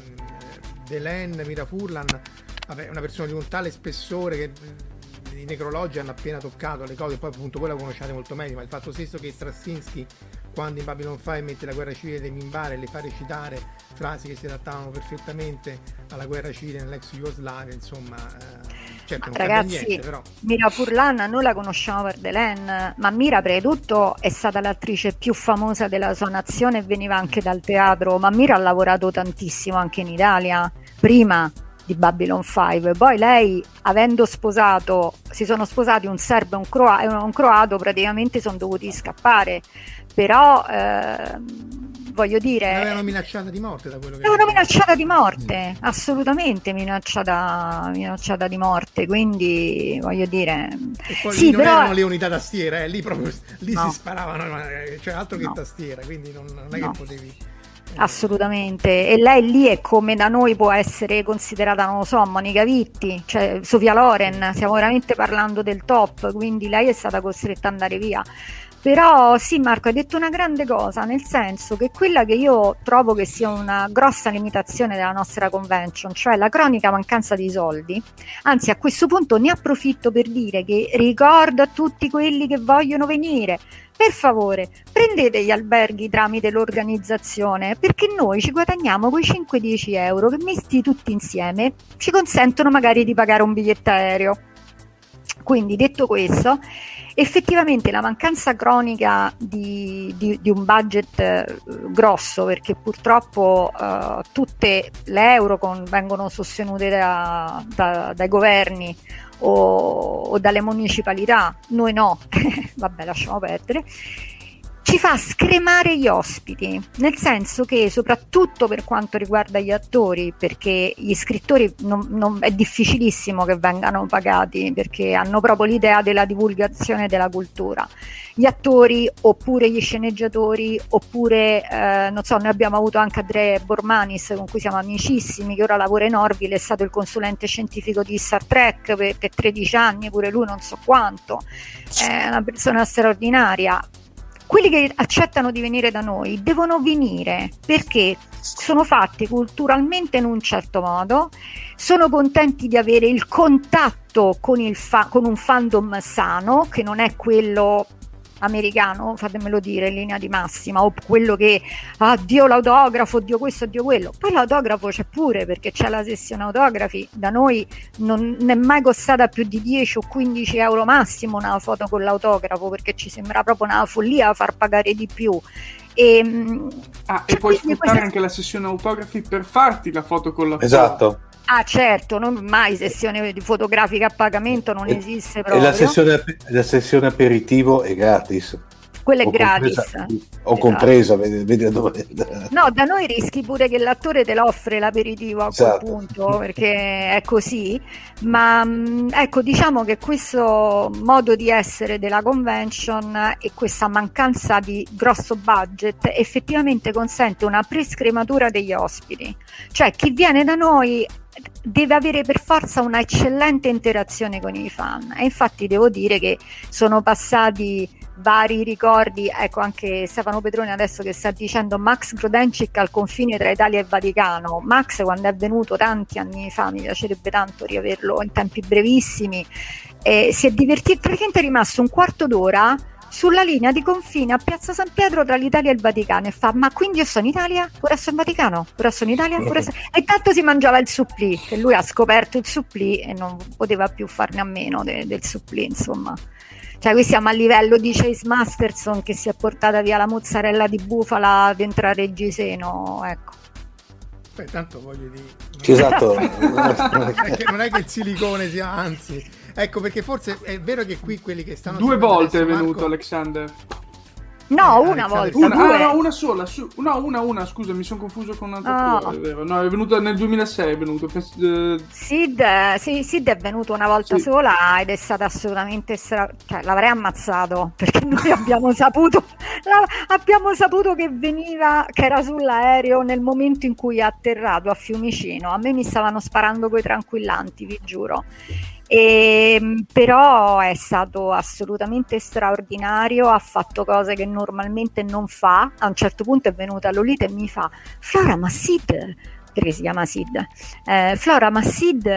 Delenn Mira Furlan, vabbè, è una persona di un tale spessore che i necrologi hanno appena toccato le cose, poi appunto voi la conosciate molto meglio, ma il fatto stesso che Straczynski quando in Babylon cinque mette la guerra civile dei Minbare e le fa recitare frasi che si adattavano perfettamente alla guerra civile nell'ex Jugoslavia, insomma, eh, certo non ragazzi, niente, però. Mira Furlan noi la conosciamo per Delenn, ma Mira prima di tutto è stata l'attrice più famosa della sua nazione e veniva anche dal teatro, ma Mira ha lavorato tantissimo anche in Italia prima di Babylon cinque, poi lei avendo sposato, si sono sposati un serbo e un, croa- e un croato, praticamente sono dovuti scappare, però eh, voglio dire l'avevano minacciata di morte, da quello che l'avevano minacciata di morte, mm. assolutamente minacciata, minacciata di morte, quindi voglio dire e poi sì, lì non però... erano le unità tastiere, eh, lì proprio lì no. si sparavano, cioè altro che no. tastiera, quindi non, non è no. che potevi. Assolutamente, e lei lì è come da noi può essere considerata, non lo so, Monica Vitti, cioè Sofia Loren, stiamo veramente parlando del top, quindi lei è stata costretta ad andare via. Però sì, Marco, hai detto una grande cosa, nel senso che quella che io trovo che sia una grossa limitazione della nostra convention, cioè la cronica mancanza di soldi, anzi a questo punto ne approfitto per dire che ricordo a tutti quelli che vogliono venire, per favore prendete gli alberghi tramite l'organizzazione, perché noi ci guadagniamo quei cinque dieci euro che messi tutti insieme ci consentono magari di pagare un biglietto aereo. Quindi detto questo, effettivamente la mancanza cronica di, di, di un budget eh, grosso, perché purtroppo eh, tutte le Eurocon vengono sostenute da, da, dai governi o, o dalle municipalità, noi no, vabbè lasciamo perdere, ci fa scremare gli ospiti, nel senso che soprattutto per quanto riguarda gli attori, perché gli scrittori non, non, è difficilissimo che vengano pagati perché hanno proprio l'idea della divulgazione della cultura, gli attori oppure gli sceneggiatori oppure eh, non so, noi abbiamo avuto anche Andrea Bormanis con cui siamo amicissimi, che ora lavora in Orville, è stato il consulente scientifico di Star Trek per, per tredici anni, pure lui non so quanto, è una persona straordinaria. Quelli che accettano di venire da noi devono venire perché sono fatti culturalmente in un certo modo, sono contenti di avere il contatto con, il fa- con un fandom sano, che non è quello americano, fatemelo dire in linea di massima, o quello che addio ah, l'autografo, addio questo, addio quello. Poi l'autografo c'è pure, perché c'è la sessione autografi, da noi non è mai costata più di dieci o quindici euro massimo una foto con l'autografo, perché ci sembra proprio una follia far pagare di più. E, ah, e puoi sfruttare questa... anche la sessione autografi per farti la foto con la esatto. Ah certo, non mai sessione fotografica a pagamento, non e, esiste proprio. E la sessione, la sessione aperitivo è gratis. Quella è o gratis. Compresa, o esatto. compresa, vedi, vedi dove... No, da noi rischi pure che l'attore te lo offre l'aperitivo a esatto. quel punto, perché è così, ma ecco, diciamo che questo modo di essere della convention e questa mancanza di grosso budget effettivamente consente una prescrematura degli ospiti, cioè chi viene da noi deve avere per forza una eccellente interazione con i fan, e infatti devo dire che sono passati vari ricordi, ecco anche Stefano Petroni adesso che sta dicendo Max Grodenchik al confine tra Italia e Vaticano. Max quando è venuto tanti anni fa, mi piacerebbe tanto riaverlo in tempi brevissimi, eh, si è divertito, praticamente è rimasto un quarto d'ora sulla linea di confine a Piazza San Pietro tra l'Italia e il Vaticano, e fa: ma quindi io sono in Italia, ora sono in Vaticano, ora sono in Italia, ora sono... e tanto si mangiava il supplì, che lui ha scoperto il supplì e non poteva più farne a meno de- del supplì, insomma. Cioè qui siamo a livello di Chase Masterson che si è portata via la mozzarella di bufala dentro a Reggiseno, ecco. Beh, tanto voglio dire, esatto. non, è che, non è che il silicone sia, anzi, ecco, perché forse è vero che qui quelli che stanno due volte è adesso, venuto Marco, Alexander. No, eh, una volta. Una, due. ah, no, una sola, su, no, una, una, scusa, mi sono confuso con un'altra Oh. cosa, è vero. No, è venuta nel duemilasei, è venuto. Pens- eh, Sid, eh, sì, Sid è venuto una volta Sì. sola ed è stata assolutamente stra... cioè l'avrei ammazzato perché noi abbiamo saputo la- abbiamo saputo che veniva, che era sull'aereo nel momento in cui è atterrato a Fiumicino. A me mi stavano sparando coi tranquillanti, vi giuro. E, però è stato assolutamente straordinario, ha fatto cose che normalmente non fa. A un certo punto è venuta Lolita e mi fa: Flora, ma Sid, perché si chiama Sid, eh, Flora, ma Sid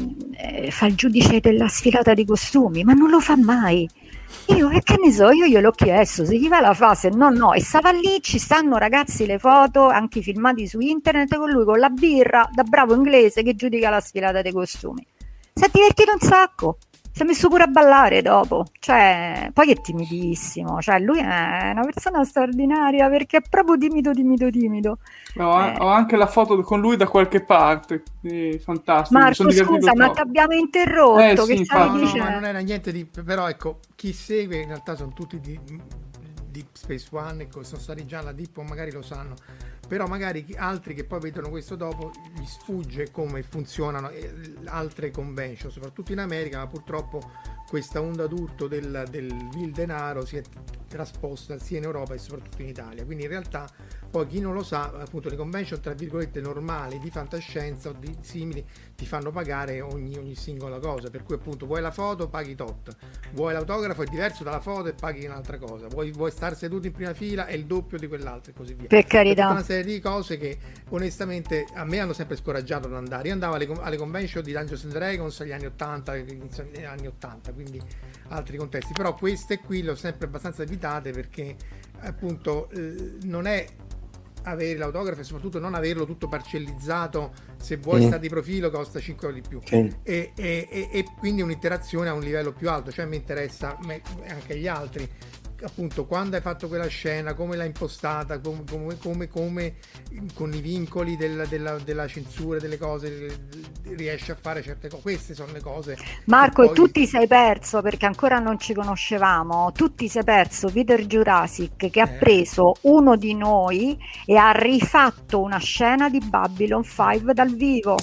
eh, fa il giudice della sfilata di costumi, ma non lo fa mai. Io, e che ne so, io gliel'ho chiesto, se gli va la fa, se no no, e stava lì, ci stanno ragazzi le foto, anche filmati su internet, con lui con la birra, da bravo inglese che giudica la sfilata dei costumi. Si è divertito un sacco, si è messo pure a ballare dopo, cioè, poi è timidissimo, cioè lui è una persona straordinaria perché è proprio timido, timido, timido. ho, Eh. ho anche la foto con lui da qualche parte, quindi fantastico. mi Marco, sono divertito scusa, ma troppo. ti abbiamo interrotto, Eh, che sì, stavi infatti. No, no, dicendo? ma non era niente di... Però ecco, chi segue in realtà sono tutti di Deep Space One, ecco, sono stati già alla Deep One, magari lo sanno. Però magari chi- altri che poi vedono questo dopo gli sfugge come funzionano eh, altre convention, soprattutto in America, ma purtroppo questa onda d'urto del, del vil denaro si è trasposta sia in Europa e soprattutto in Italia. Quindi in realtà poi chi non lo sa, appunto le convention tra virgolette normali di fantascienza o di simili ti fanno pagare ogni, ogni singola cosa, per cui appunto vuoi la foto paghi tot, vuoi l'autografo è diverso dalla foto e paghi un'altra cosa, vuoi, vuoi stare seduto in prima fila è il doppio di quell'altro e così via. Per C'è carità. tutta una serie di cose che onestamente a me hanno sempre scoraggiato ad andare. Io andavo alle, alle convention di Dungeons and Dragons agli anni ottanta, inizio negli anni ottanta, quindi altri contesti, però queste qui le ho sempre abbastanza evitate perché appunto eh, non è avere l'autografo e soprattutto non averlo tutto parcellizzato, se vuoi Mm. sta di profilo costa cinque euro di più. Sì. E, e- e- e quindi un'interazione a un livello più alto, cioè mi interessa me, anche agli altri appunto quando hai fatto quella scena, come l'hai impostata, come, come, come, come con i vincoli del- della, della censura delle cose riesci a fare certe cose. Queste sono le cose. Marco, che e poi- tu ti sei perso perché ancora non ci conoscevamo. Tu ti sei perso Peter Jurassic che ha Eh. preso uno di noi e ha rifatto una scena di Babylon cinque dal vivo.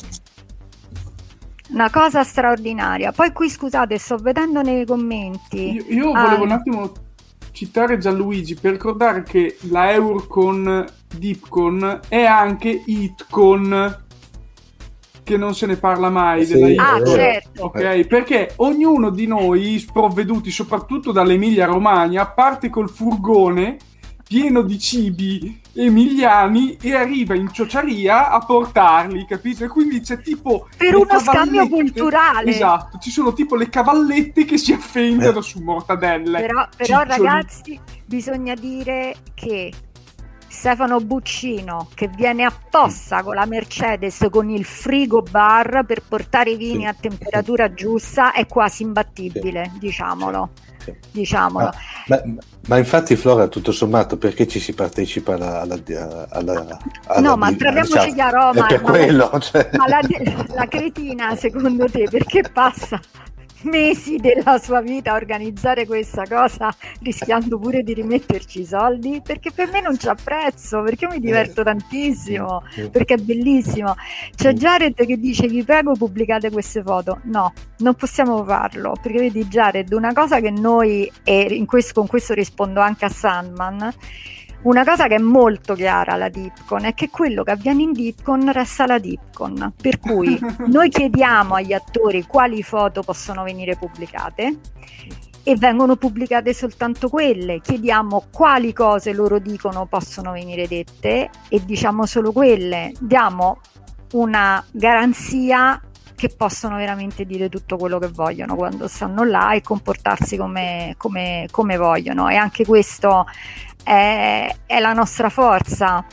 Una cosa straordinaria. Poi qui scusate, sto vedendo nei commenti. Io, io Ah, volevo un attimo citare Gianluigi per ricordare che la Eurocon Deepcon è anche Itcon, che non se ne parla mai. Sì, della Ah, è Itcon. vero. certo. Ok, perché ognuno di noi, sprovveduti soprattutto dall'Emilia Romagna, parte col furgone pieno di cibi emiliani e arriva in ciociaria a portarli, capito? E quindi c'è tipo Per le uno scambio cavallette- culturale. Esatto, ci sono tipo le cavallette che si affendono su mortadelle. Però, però Ciccioli. ragazzi, bisogna dire che Stefano Buccino, che viene apposta con la Mercedes con il frigo bar per portare i vini Sì. a temperatura giusta, è quasi imbattibile, diciamolo. Sì. Diciamolo. Ma, ma- ma infatti Flora, tutto sommato, perché ci si partecipa alla, alla, alla, alla No, ma alla- parliamoci diciamo, chiaro, è ma- per ma- quello, cioè. Ma la, la cretina, secondo te, perché passa mesi della sua vita a organizzare questa cosa rischiando pure di rimetterci i soldi? Perché per me non c'ha prezzo, perché io mi diverto tantissimo, Mm. perché è bellissimo. C'è Jared che dice: vi prego pubblicate queste foto. No, non possiamo farlo, perché vedi Jared, una cosa che noi, e in questo, con questo rispondo anche a Sandman, una cosa che è molto chiara alla Dipcon è che quello che avviene in Dipcon resta alla Dipcon, per cui noi chiediamo agli attori quali foto possono venire pubblicate e vengono pubblicate soltanto quelle, chiediamo quali cose loro dicono possono venire dette e diciamo solo quelle, diamo una garanzia che possono veramente dire tutto quello che vogliono quando stanno là e comportarsi come, come, come vogliono, e anche questo è, è la nostra forza,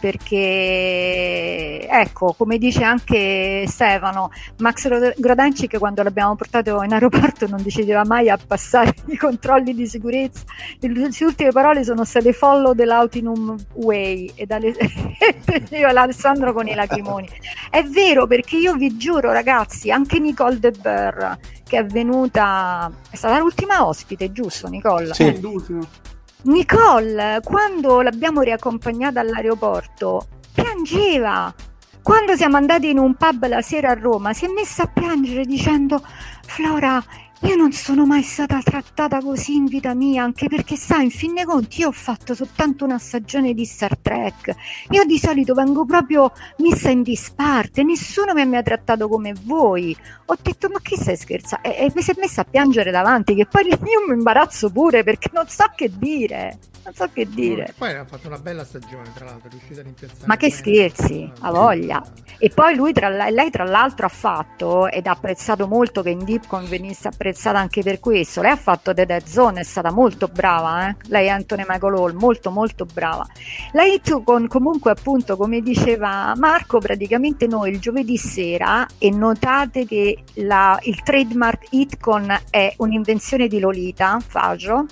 perché ecco, come dice anche Stefano, Max Grodenchik quando l'abbiamo portato in aeroporto non decideva mai a passare i controlli di sicurezza, le sue ultime parole sono state follow the Lautinum Way e dalle... io Alessandro con i lacrimoni. È vero, perché io vi giuro ragazzi, anche Nicole De Boer che è venuta, è stata l'ultima ospite, giusto Nicole? Sì. Eh. L'ultimo. Nicole, quando l'abbiamo riaccompagnata all'aeroporto, piangeva. Quando siamo andati in un pub la sera a Roma, si è messa a piangere dicendo: Flora, io non sono mai stata trattata così in vita mia, anche perché sai, in fin dei conti io ho fatto soltanto una stagione di Star Trek, io di solito vengo proprio messa in disparte, nessuno mi ha mai trattato come voi. Ho detto: ma chi stai scherzando? E, e mi si è messa a piangere davanti, che poi io mi imbarazzo pure perché non so che dire. Non so che dire. Poi ha fatto una bella stagione, tra l'altro, è riuscita a rimpiazzare. Ma che scherzi, ha voglia. E poi lui tra, lei tra l'altro ha fatto, ed ha apprezzato molto che in Deepcon venisse apprezzata anche per questo, lei ha fatto The Dead Zone, è stata molto brava, eh? Lei Anthony Michael Hall, molto molto brava. La Hitcon comunque, appunto, come diceva Marco, praticamente noi il giovedì sera, e notate che la, il trademark Hitcon è un'invenzione di Lolita Faggio.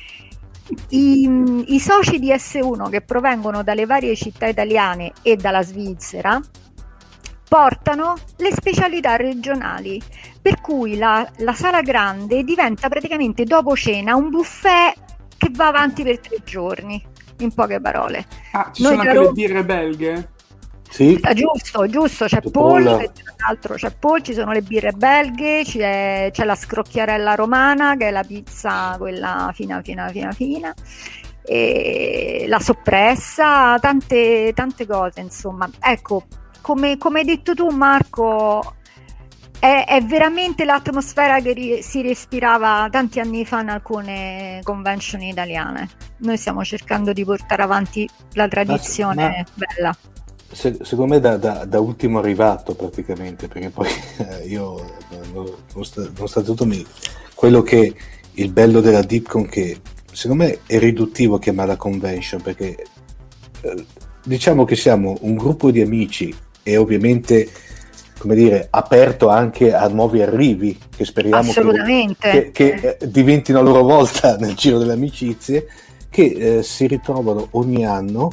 I, i soci di S uno che provengono dalle varie città italiane e dalla Svizzera portano le specialità regionali, per cui la, la sala grande diventa praticamente dopo cena un buffet che va avanti per tre giorni, in poche parole. Ah, ci Noi sono anche Ro- le birre belghe? Sì. Ah, giusto, giusto, c'è Paul, e tra l'altro c'è Paul, ci sono le birre belghe, c'è, c'è la scrocchiarella romana, che è la pizza quella fina fina fina fina, e la soppressa, tante tante cose, insomma. Ecco, come, come hai detto tu, Marco, è, è veramente l'atmosfera che ri- si respirava tanti anni fa in alcune convention italiane. Noi stiamo cercando di portare avanti la tradizione ma, ma... bella. Se, secondo me da, da, da ultimo arrivato praticamente, perché poi eh, io nonostante mi quello che il bello della Deepcon, che secondo me è riduttivo chiamarla convention, perché eh, diciamo che siamo un gruppo di amici e ovviamente, come dire, aperto anche a nuovi arrivi che speriamo Assolutamente. che, che, che eh, diventino a loro volta nel giro delle amicizie, che eh, si ritrovano ogni anno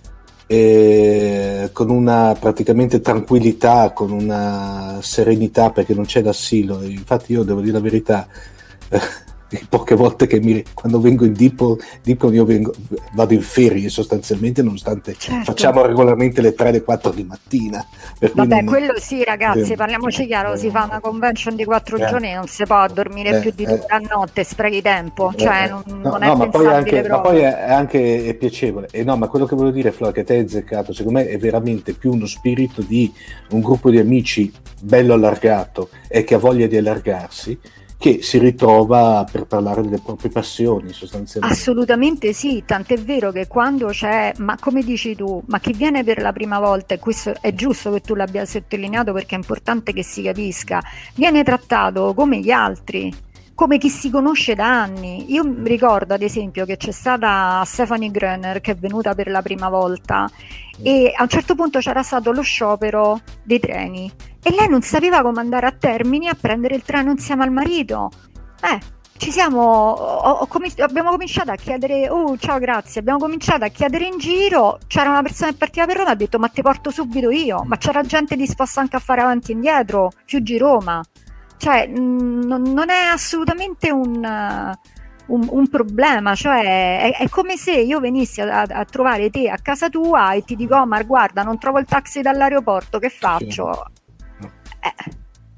Eh, con una praticamente tranquillità, con una serenità, perché non c'è l'assillo. Infatti io devo dire la verità, eh, poche volte che mi, quando vengo in Deepcon, Deepcon io vengo, vado in ferie sostanzialmente, nonostante certo. facciamo regolarmente le tre le quattro di mattina. Vabbè, non... quello sì, ragazzi, eh, parliamoci chiaro, eh, si fa una convention di quattro eh, giorni, non si può dormire eh, più di eh, due a notte, sprechi tempo, cioè non, no, non è no, ma poi, pensabile anche, proprio. ma poi è, è anche è piacevole. E no, ma quello che volevo dire, Flora, che te hai azzeccato, secondo me è veramente più uno spirito di un gruppo di amici bello allargato e che ha voglia di allargarsi, che si ritrova per parlare delle proprie passioni sostanzialmente. Assolutamente sì, tant'è vero che quando c'è, ma come dici tu, ma chi viene per la prima volta, e questo è giusto che tu l'abbia sottolineato perché è importante che si capisca, viene trattato come gli altri, come chi si conosce da anni. Io ricordo ad esempio che c'è stata Stephanie Gröner che è venuta per la prima volta e a un certo punto c'era stato lo sciopero dei treni e lei non sapeva come andare a Termini a prendere il treno insieme al marito. Eh, ci siamo, ho, ho comin- abbiamo cominciato a chiedere, oh ciao grazie, abbiamo cominciato a chiedere in giro, c'era una persona che partiva per Roma, ha detto ma ti porto subito io, ma c'era gente disposta anche a fare avanti e indietro, Fiuggi Roma. Cioè mh, non è assolutamente un, un, un problema, cioè è, è come se io venissi a, a trovare te a casa tua e ti dico oh, ma guarda non trovo il taxi dall'aeroporto, che faccio? Eh.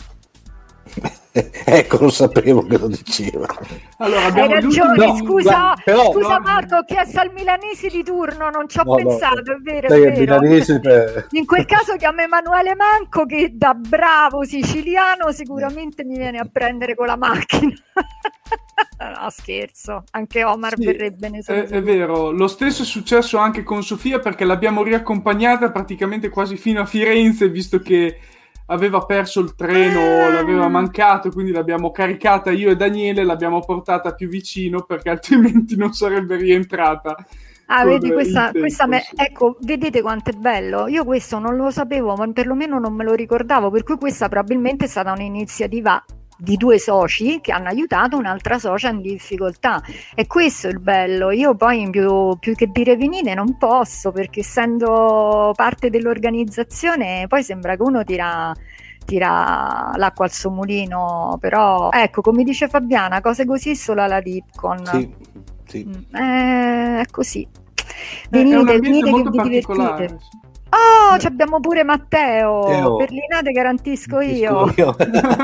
Ecco, lo sapevo che lo diceva. Allora, hai ragione, no, scusa, ma, però, scusa no, Marco, ho chiesto al milanese di turno, non ci ho no, pensato, no, è vero, dai, è vero. milanese per... In quel caso chiamo Emanuele Manco che da bravo siciliano sicuramente mi viene a prendere con la macchina. No, scherzo, anche Omar sì, verrebbe, ne so è, è vero, lo stesso è successo anche con Sofia, perché l'abbiamo riaccompagnata praticamente quasi fino a Firenze, visto che aveva perso il treno, ah. l'aveva mancato, quindi l'abbiamo caricata io e Daniele, l'abbiamo portata più vicino perché altrimenti non sarebbe rientrata. Ah, vedi, questa, tempo, questa me... sì. Ecco, vedete quanto è bello. Io questo non lo sapevo, ma perlomeno non me lo ricordavo, per cui questa probabilmente è stata un'iniziativa di due soci che hanno aiutato un'altra socia in difficoltà, e questo è il bello. Io poi più, più che dire venite non posso, perché essendo parte dell'organizzazione poi sembra che uno tira, tira l'acqua al suo mulino, però ecco, come dice Fabiana, cose così solo alla Deepcon. Sì, Sì. Eh, è così. Venite, è un ambiente venite molto che vi particolare. divertite. Oh, ci abbiamo pure Matteo. Teo. Berlinate garantisco io. io.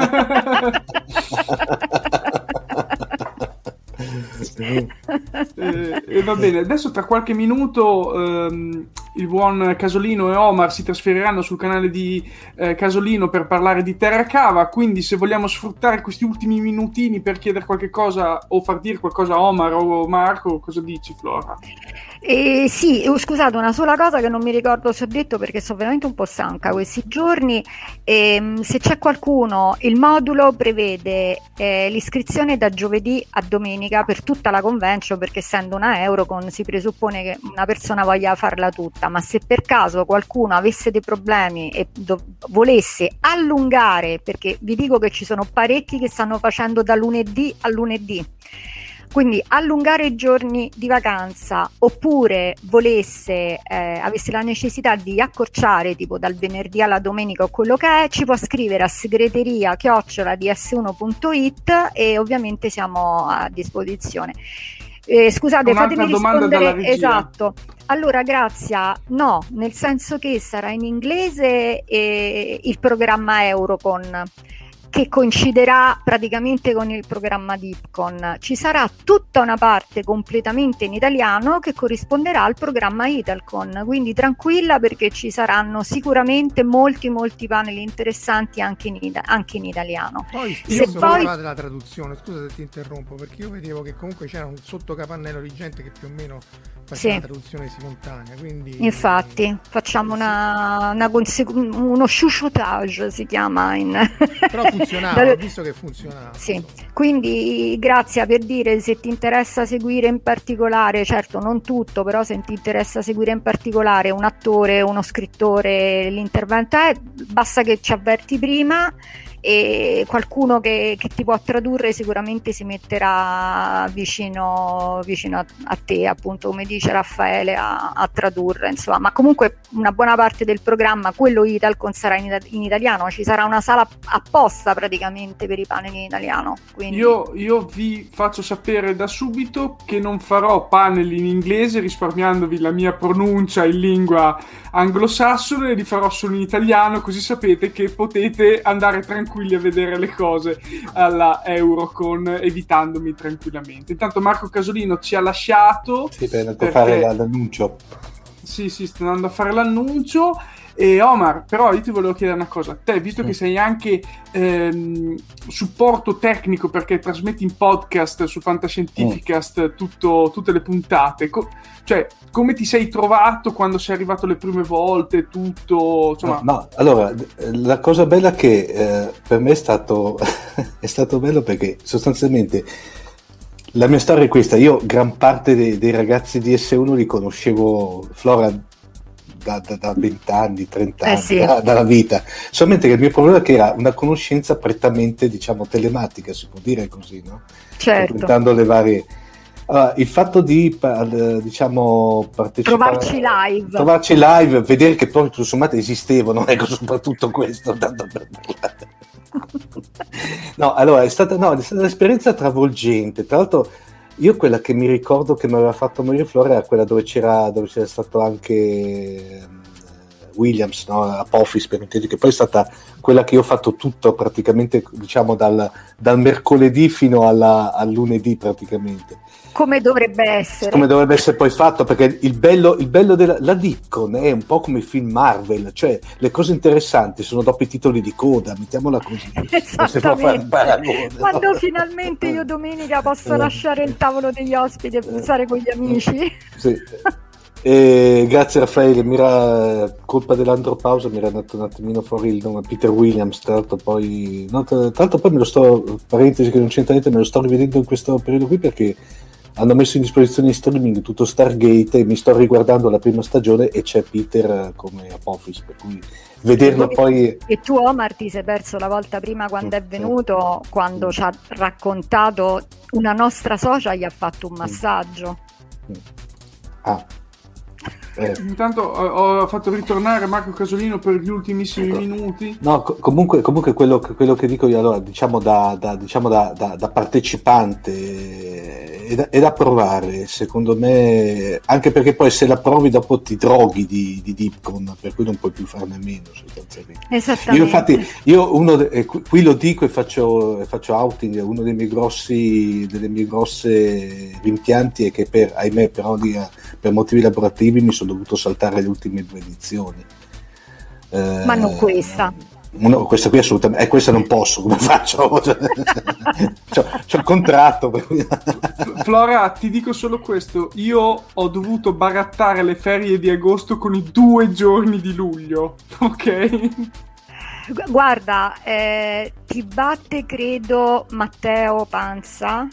eh, e va bene, adesso tra qualche minuto ehm, il buon Casolino e Omar si trasferiranno sul canale di eh, Casolino per parlare di Terra Cava, quindi se vogliamo sfruttare questi ultimi minutini per chiedere qualche cosa o far dire qualcosa a Omar o Marco, cosa dici Flora? Eh, sì, eh, scusate, una sola cosa che non mi ricordo se ho detto perché sono veramente un po' stanca questi giorni. Ehm, se c'è qualcuno, il modulo prevede eh, l'iscrizione da giovedì a domenica per tutta la convention, perché essendo una Eurocon si presuppone che una persona voglia farla tutta, ma se per caso qualcuno avesse dei problemi e do- volesse allungare, perché vi dico che ci sono parecchi che stanno facendo da lunedì a lunedì, quindi allungare i giorni di vacanza, oppure volesse eh, avesse la necessità di accorciare tipo dal venerdì alla domenica o quello che è, ci può scrivere a segreteria chiocciola d s uno punto it e ovviamente siamo a disposizione. Eh, scusate, Un'altra fatemi domanda dalla rispondere. regia. Esatto. Allora, Grazia, no, nel senso che sarà in inglese eh, il programma Eurocon, che coinciderà praticamente con il programma DeepCon. Ci sarà tutta una parte completamente in italiano che corrisponderà al programma Italcon, quindi tranquilla, perché ci saranno sicuramente molti molti panel interessanti anche in, ita- anche in italiano. Poi se se poi della traduzione, scusa se ti interrompo, perché io vedevo che comunque c'era un sottocapannello di gente che più o meno faceva sì, la traduzione simultanea, quindi infatti facciamo una, una consec- uno chuchotage si chiama in... però funzionava, ho visto che funzionava. Sì, quindi Grazia, per dire, se ti interessa seguire in particolare, certo non tutto, però se ti interessa seguire in particolare un attore, uno scrittore, l'intervento è, basta che ci avverti prima e qualcuno che, che ti può tradurre sicuramente si metterà vicino, vicino a, a te, appunto come dice Raffaele, a, a tradurre, insomma. Ma comunque una buona parte del programma, quello Italcon, sarà in, in italiano, ci sarà una sala apposta praticamente per i panel in italiano, quindi... io, io vi faccio sapere da subito che non farò panel in inglese risparmiandovi la mia pronuncia in lingua anglosassone, e li farò solo in italiano, così sapete che potete andare tranquilli a vedere le cose alla Eurocon evitandomi tranquillamente. Intanto Marco Casolino ci ha lasciato, sì, per perché... fare l'annuncio. Sì, sì, sta andando a fare l'annuncio. E Omar, però io ti volevo chiedere una cosa, te, visto che sei anche ehm, supporto tecnico perché trasmetti in podcast su Fantascientificast tutto, tutte le puntate, co- cioè come ti sei trovato quando sei arrivato le prime volte, tutto, insomma... No, no, allora, la cosa bella che eh, per me è stato, è stato bello perché sostanzialmente la mia storia è questa, io gran parte dei, dei ragazzi di S uno li conoscevo, Flora, da, da, da venti anni, trenta anni, eh sì. da, dalla vita, solamente che il mio problema è che era una conoscenza prettamente, diciamo, telematica, si può dire così, no? Certo. Frequentando le varie... Allora, il fatto di, diciamo, partecipare, trovarci live, trovarci live, vedere che poi tutto sommato esistevano, ecco, soprattutto questo, tanto per parlare. No, allora è stata, no, è stata un'esperienza travolgente. Tra l'altro, io quella che mi ricordo che mi aveva fatto morire Flora era quella dove c'era, dove c'era stato anche Williams, no? Apophis, per intendere, che poi è stata quella che io ho fatto tutto praticamente, diciamo, dal, dal mercoledì fino alla, al lunedì praticamente. Come dovrebbe essere. Come dovrebbe essere poi fatto, perché il bello, il bello della la DeepCon è un po' come i film Marvel, cioè le cose interessanti sono dopo i titoli di coda, mettiamola così. Esattamente. Paragone, quando no? Finalmente io domenica posso eh. lasciare il tavolo degli ospiti e stare con gli amici. Sì. E grazie Raffaele, mi era colpa dell'andropausa, mi era andato un attimino fuori il nome Peter Williams, tra l'altro poi no, tra, tra l'altro poi me lo sto, parentesi che non c'entra niente, me lo sto rivedendo in questo periodo qui perché hanno messo in disposizione in streaming tutto Stargate e mi sto riguardando la prima stagione e c'è Peter come Apophis, per cui vederlo e poi... E tu Omar ti sei perso la volta prima quando è venuto, quando ci ha raccontato una nostra socia gli ha fatto un massaggio. Ah. Eh. Intanto ho, ho fatto ritornare Marco Casolino per gli ultimissimi ecco. minuti. No, co- comunque, comunque quello, quello che dico io, allora, diciamo da, da, diciamo da, da, da partecipante è da, è da provare, secondo me, anche perché poi se la provi dopo ti droghi di, di Dipcon, per cui non puoi più farne a meno sostanzialmente. Esattamente. Io infatti, io uno de- eh, qui lo dico e faccio, faccio outing, uno dei miei grossi, delle mie grosse rimpianti è che per, ahimè, per, per motivi lavorativi mi sono dovuto saltare le ultime due edizioni. Eh, Ma non questa. No, questa qui assolutamente, eh, questa non posso, come faccio? c'ho, c'ho il contratto. Flora, ti dico solo questo, io ho dovuto barattare le ferie di agosto con i due giorni di luglio, ok? Guarda, eh, ti batte credo Matteo Panza,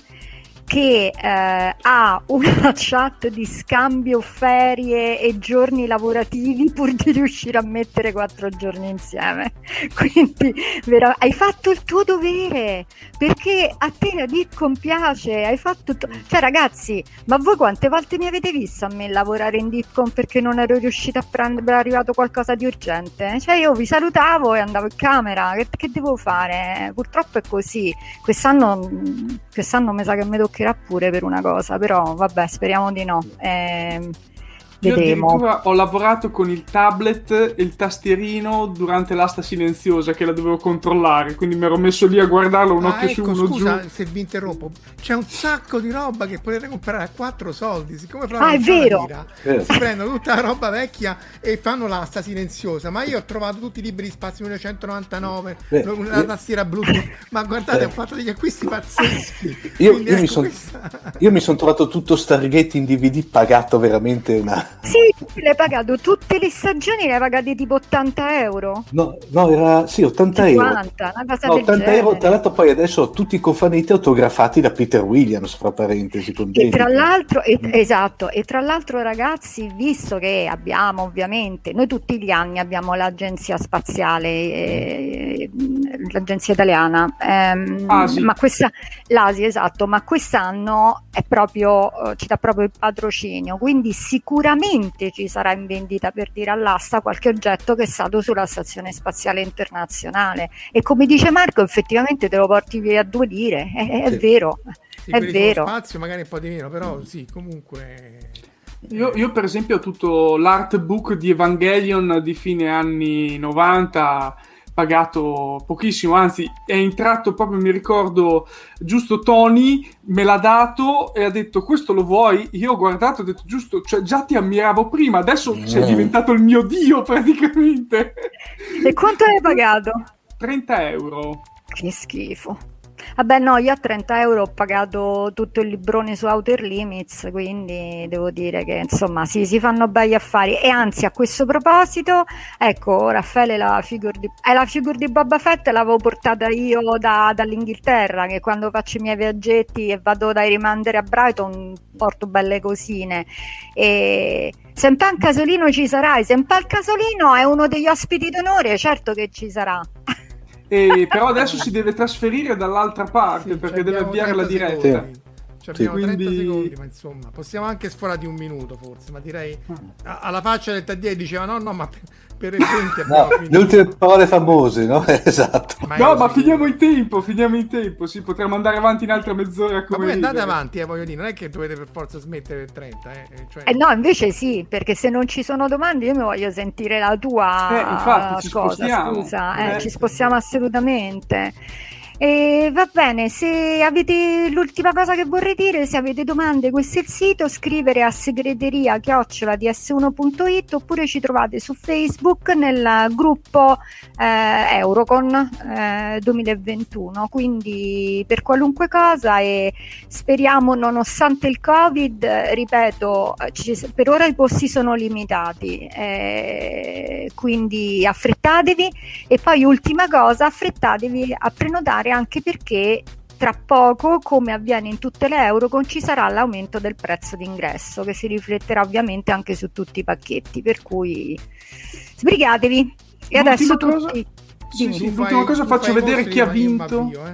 che eh, ha una chat di scambio ferie e giorni lavorativi pur di riuscire a mettere quattro giorni insieme. Quindi vera- hai fatto il tuo dovere, perché a te la Dipcon piace, hai fatto to- cioè ragazzi, ma voi quante volte mi avete visto a me lavorare in Dipcon perché non ero riuscita a prendere, era arrivato qualcosa di urgente? Cioè io vi salutavo e andavo in camera, che, che devo fare? Purtroppo è così. Quest'anno quest'anno mi sa che mi toccherà pure per una cosa, però vabbè, speriamo di no. Eh, Io vedremo. addirittura ho lavorato con il tablet e il tastierino durante l'asta silenziosa che la dovevo controllare, quindi mi ero messo lì a guardarlo un ah, occhio ecco, su uno scusa giù. se vi interrompo, c'è un sacco di roba che potete comprare a quattro soldi, siccome ah è vero lira, si prendono tutta la roba vecchia e fanno l'asta silenziosa. Ma io ho trovato tutti i libri di Spazio millenovecentonovantanove, eh, la eh, tastiera Bluetooth, ma guardate, eh, ho fatto degli acquisti pazzeschi. Io, Quindi, io, ecco mi son, questa... io mi sono trovato tutto Stargate in D V D pagato veramente una... Sì, l'hai pagato tutte le stagioni, le hai pagate tipo ottanta euro. No, no, era sì, ottanta cinquanta, euro. Una cosa No, del ottanta genere. euro, tra l'altro poi adesso ho tutti i cofanetti autografati da Peter Williams, fra parentesi. Con E tra dedica. l'altro, e, esatto, e tra l'altro ragazzi, visto che abbiamo ovviamente, noi tutti gli anni abbiamo l'agenzia spaziale, eh, l'agenzia italiana, ehm, Ah, sì. ma questa, l'A S I, esatto, ma quest'anno è proprio, eh, ci dà proprio il patrocinio, quindi sicuramente ci sarà in vendita, per dire all'asta, qualche oggetto che è stato sulla stazione spaziale internazionale, e come dice Marco effettivamente te lo porti via a due lire, è, è Sì. vero, sì, è quelli vero. sullo spazio magari un po' di meno, però sì, comunque Io, io per esempio ho tutto l'artbook di Evangelion di fine anni novanta, pagato pochissimo, anzi è entrato proprio, mi ricordo, giusto Tony me l'ha dato e ha detto questo lo vuoi? Io ho guardato e ho detto giusto, cioè già ti ammiravo prima, adesso sei Mm. diventato il mio dio praticamente. E quanto hai pagato? trenta euro. Che schifo. Vabbè no, io a trenta euro ho pagato tutto il librone su Outer Limits, quindi devo dire che insomma sì, si fanno bei affari. E anzi, a questo proposito, ecco, Raffaele, la figure di, eh, la figure di Boba Fett l'avevo portata io da, dall'Inghilterra, che quando faccio i miei viaggetti e vado dai Rimander a Brighton porto belle cosine. E Sempan Casolino ci sarai, Sempan Casolino è uno degli ospiti d'onore, certo che ci sarà. E però adesso si deve trasferire dall'altra parte sì, perché deve abbiamo avviare la trenta diretta. secondi. Ci abbiamo Sì. trenta Quindi- secondi, ma insomma possiamo anche sforare di un minuto forse, ma direi a- alla faccia del Taddei diceva no no ma per, per il venti No, abbiamo finito. le ultime parole famose, no? Esatto. Ma No, io ma sì. finiamo in tempo, finiamo in tempo, sì, potremmo andare avanti in altra mezz'ora Ma come voi andate ridere. avanti, eh, voglio dire, non è che dovete per forza smettere il trenta, eh, eh, cioè... Eh no, invece sì, perché se non ci sono domande io mi voglio sentire la tua Eh, infatti, ci cosa, spostiamo. scusa, eh, Eh. ci spostiamo assolutamente. E va bene, se avete l'ultima cosa che vorrei dire, se avete domande, questo è il sito, scrivere a segreteria chiocciola d s uno punto it oppure ci trovate su Facebook nel gruppo eh, Eurocon eh, duemilaventuno, quindi per qualunque cosa, e speriamo, nonostante il Covid, eh, ripeto, ci, per ora i posti sono limitati, eh, quindi affrettatevi. E poi ultima cosa, affrettatevi a prenotare, anche perché tra poco, come avviene in tutte le Eurocon, ci sarà l'aumento del prezzo d'ingresso che si rifletterà ovviamente anche su tutti i pacchetti, per cui sbrigatevi. E L'ultima adesso cosa- tutti Sì, dimmi. sì, Tu l'ultima fai- cosa tu faccio fai i vedere mostri chi ha di Maria vinto. Imbavio, eh.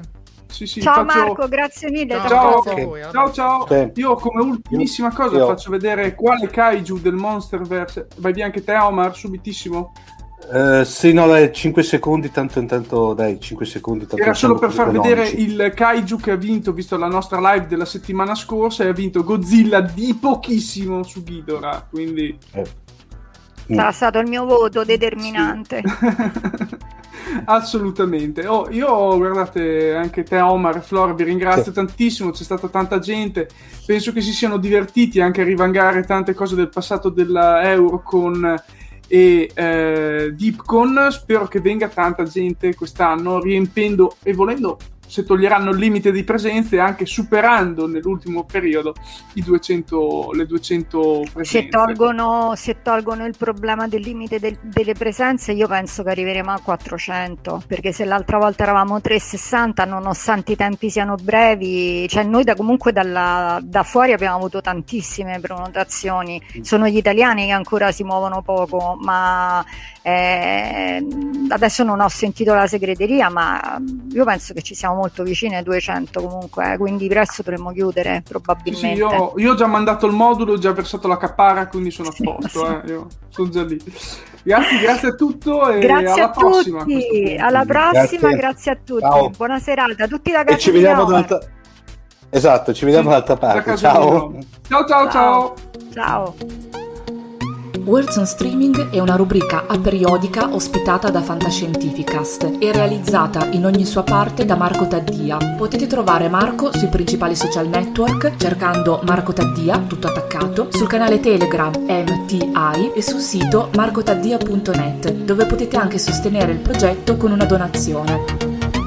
Sì, sì, ciao faccio... Marco, grazie mille. Ciao, ciao, okay. ciao, ciao. Okay. Io come ultimissima cosa Io... faccio vedere quale kaiju del Monsterverse. Vai via anche te, Omar, subitissimo. Uh, sì, no, dai, cinque secondi, tanto intanto, dai, cinque secondi. Tanto era solo per far economici. vedere il kaiju che ha vinto, visto la nostra live della settimana scorsa, e ha vinto Godzilla di pochissimo su Ghidorah, quindi... Eh. Sarà stato il mio voto determinante. Sì. Assolutamente. Oh, io, guardate, anche te, Omar e Flora, vi ringrazio sì. tantissimo, c'è stata tanta gente, penso che si siano divertiti anche a rivangare tante cose del passato della Eurocon e eh, Deepcon. Spero che venga tanta gente quest'anno, riempendo e volendo, se toglieranno il limite di presenze, anche superando nell'ultimo periodo i duecento, le duecento presenze. Se tolgono, se tolgono il problema del limite del, delle presenze, io penso che arriveremo a quattrocento, perché se l'altra volta eravamo trecentosessanta, nonostante i tempi siano brevi, cioè noi da, comunque dalla, da fuori abbiamo avuto tantissime prenotazioni, sono gli italiani che ancora si muovono poco, ma eh, adesso non ho sentito la segreteria, ma io penso che ci siamo molto vicini ai duecento comunque, eh, quindi presto dovremmo chiudere probabilmente. Sì, io, io ho già mandato il modulo, ho già versato la cappara, quindi sono a posto, sì. eh, io sono già lì. Grazie, grazie a tutto e grazie alla a prossima. Tutti, alla prossima, grazie, grazie a tutti. Ciao. Buona serata, tutti da casa. E ci vediamo dall'altra... Esatto, ci vediamo sì, dall'altra parte. Ciao. Ciao, ciao, ciao. Ciao. Words on Streaming è una rubrica aperiodica ospitata da Fantascientificast e realizzata in ogni sua parte da Marco Taddia. Potete trovare Marco sui principali social network cercando Marco Taddia, tutto attaccato, sul canale Telegram M T I e sul sito marcotaddia punto net, dove potete anche sostenere il progetto con una donazione.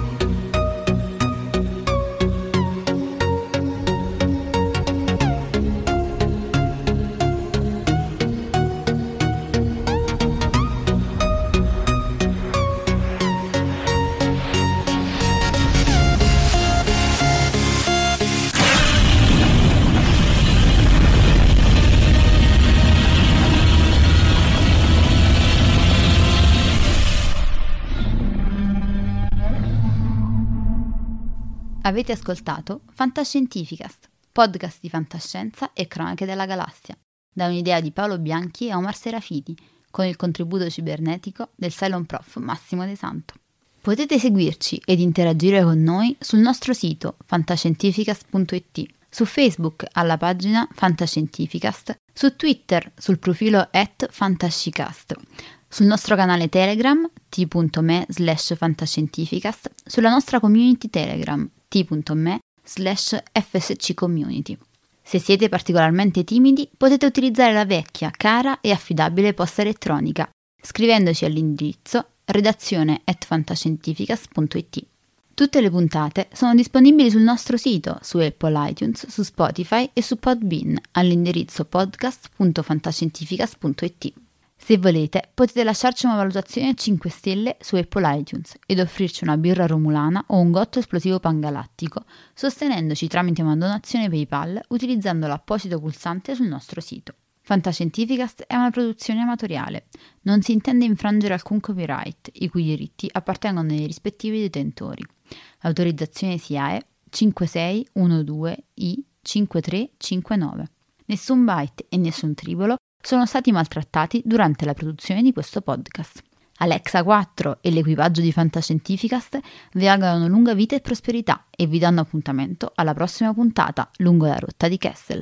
Avete ascoltato Fantascientificast, podcast di fantascienza e cronache della galassia, da un'idea di Paolo Bianchi e Omar Serafiti, con il contributo cibernetico del Cylon Prof Massimo De Santo. Potete seguirci ed interagire con noi sul nostro sito fantascientificast punto it, su Facebook alla pagina Fantascientificast, su Twitter sul profilo at fantascicast, sul nostro canale Telegram t.me slash fantascientificast, sulla nostra community Telegram t.me slash fsccommunity. Se siete particolarmente timidi, potete utilizzare la vecchia, cara e affidabile posta elettronica, scrivendoci all'indirizzo redazione at fantascientificast punto it. Tutte le puntate sono disponibili sul nostro sito, su Apple iTunes, su Spotify e su Podbean, all'indirizzo podcast punto fantascientificast punto it. Se volete, potete lasciarci una valutazione a cinque stelle su Apple iTunes ed offrirci una birra romulana o un gotto esplosivo pangalattico, sostenendoci tramite una donazione PayPal utilizzando l'apposito pulsante sul nostro sito. Fantascientificast è una produzione amatoriale. Non si intende infrangere alcun copyright, i cui diritti appartengono ai rispettivi detentori. L'autorizzazione S I A E cinque sei uno due I cinque tre cinque nove. Nessun byte e nessun tribolo sono stati maltrattati durante la produzione di questo podcast. Alexa quattro e l'equipaggio di Fantascientificast vi augurano lunga vita e prosperità e vi danno appuntamento alla prossima puntata lungo la rotta di Kessel.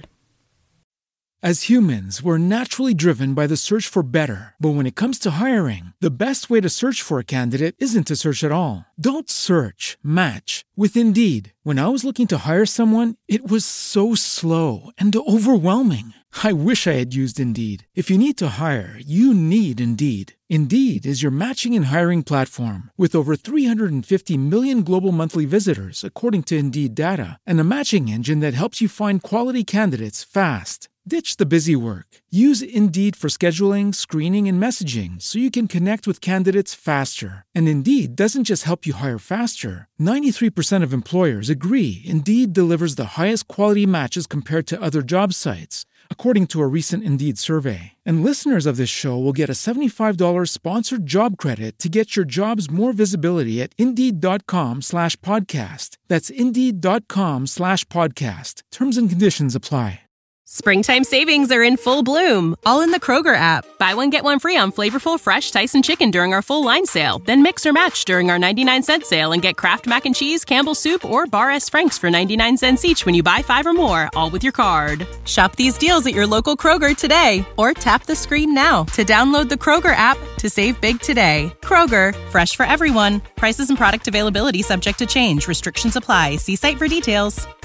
As humans, we're naturally driven by the search for better. But when it comes to hiring, the best way to search for a candidate isn't to search at all. Don't search, match with Indeed. When I was looking to hire someone, it was so slow and overwhelming. I wish I had used Indeed. If you need to hire, you need Indeed. Indeed is your matching and hiring platform with over three hundred fifty million global monthly visitors, according to Indeed data, and a matching engine that helps you find quality candidates fast. Ditch the busy work. Use Indeed for scheduling, screening, and messaging so you can connect with candidates faster. And Indeed doesn't just help you hire faster. ninety-three percent of employers agree Indeed delivers the highest quality matches compared to other job sites. according to a recent Indeed survey. And listeners of this show will get a seventy-five dollars sponsored job credit to get your jobs more visibility at Indeed.com slash podcast. That's Indeed.com slash podcast. Terms and conditions apply. Springtime savings are in full bloom, all in the Kroger app. Buy one, get one free on flavorful, fresh Tyson chicken during our full line sale. Then mix or match during our ninety-nine cent sale and get Kraft Mac and Cheese, Campbell's Soup, or Bar S. Frank's for ninety-nine cents each when you buy five or more, all with your card. Shop these deals at your local Kroger today, or tap the screen now to download the Kroger app to save big today. Kroger, fresh for everyone. Prices and product availability subject to change. Restrictions apply. See site for details.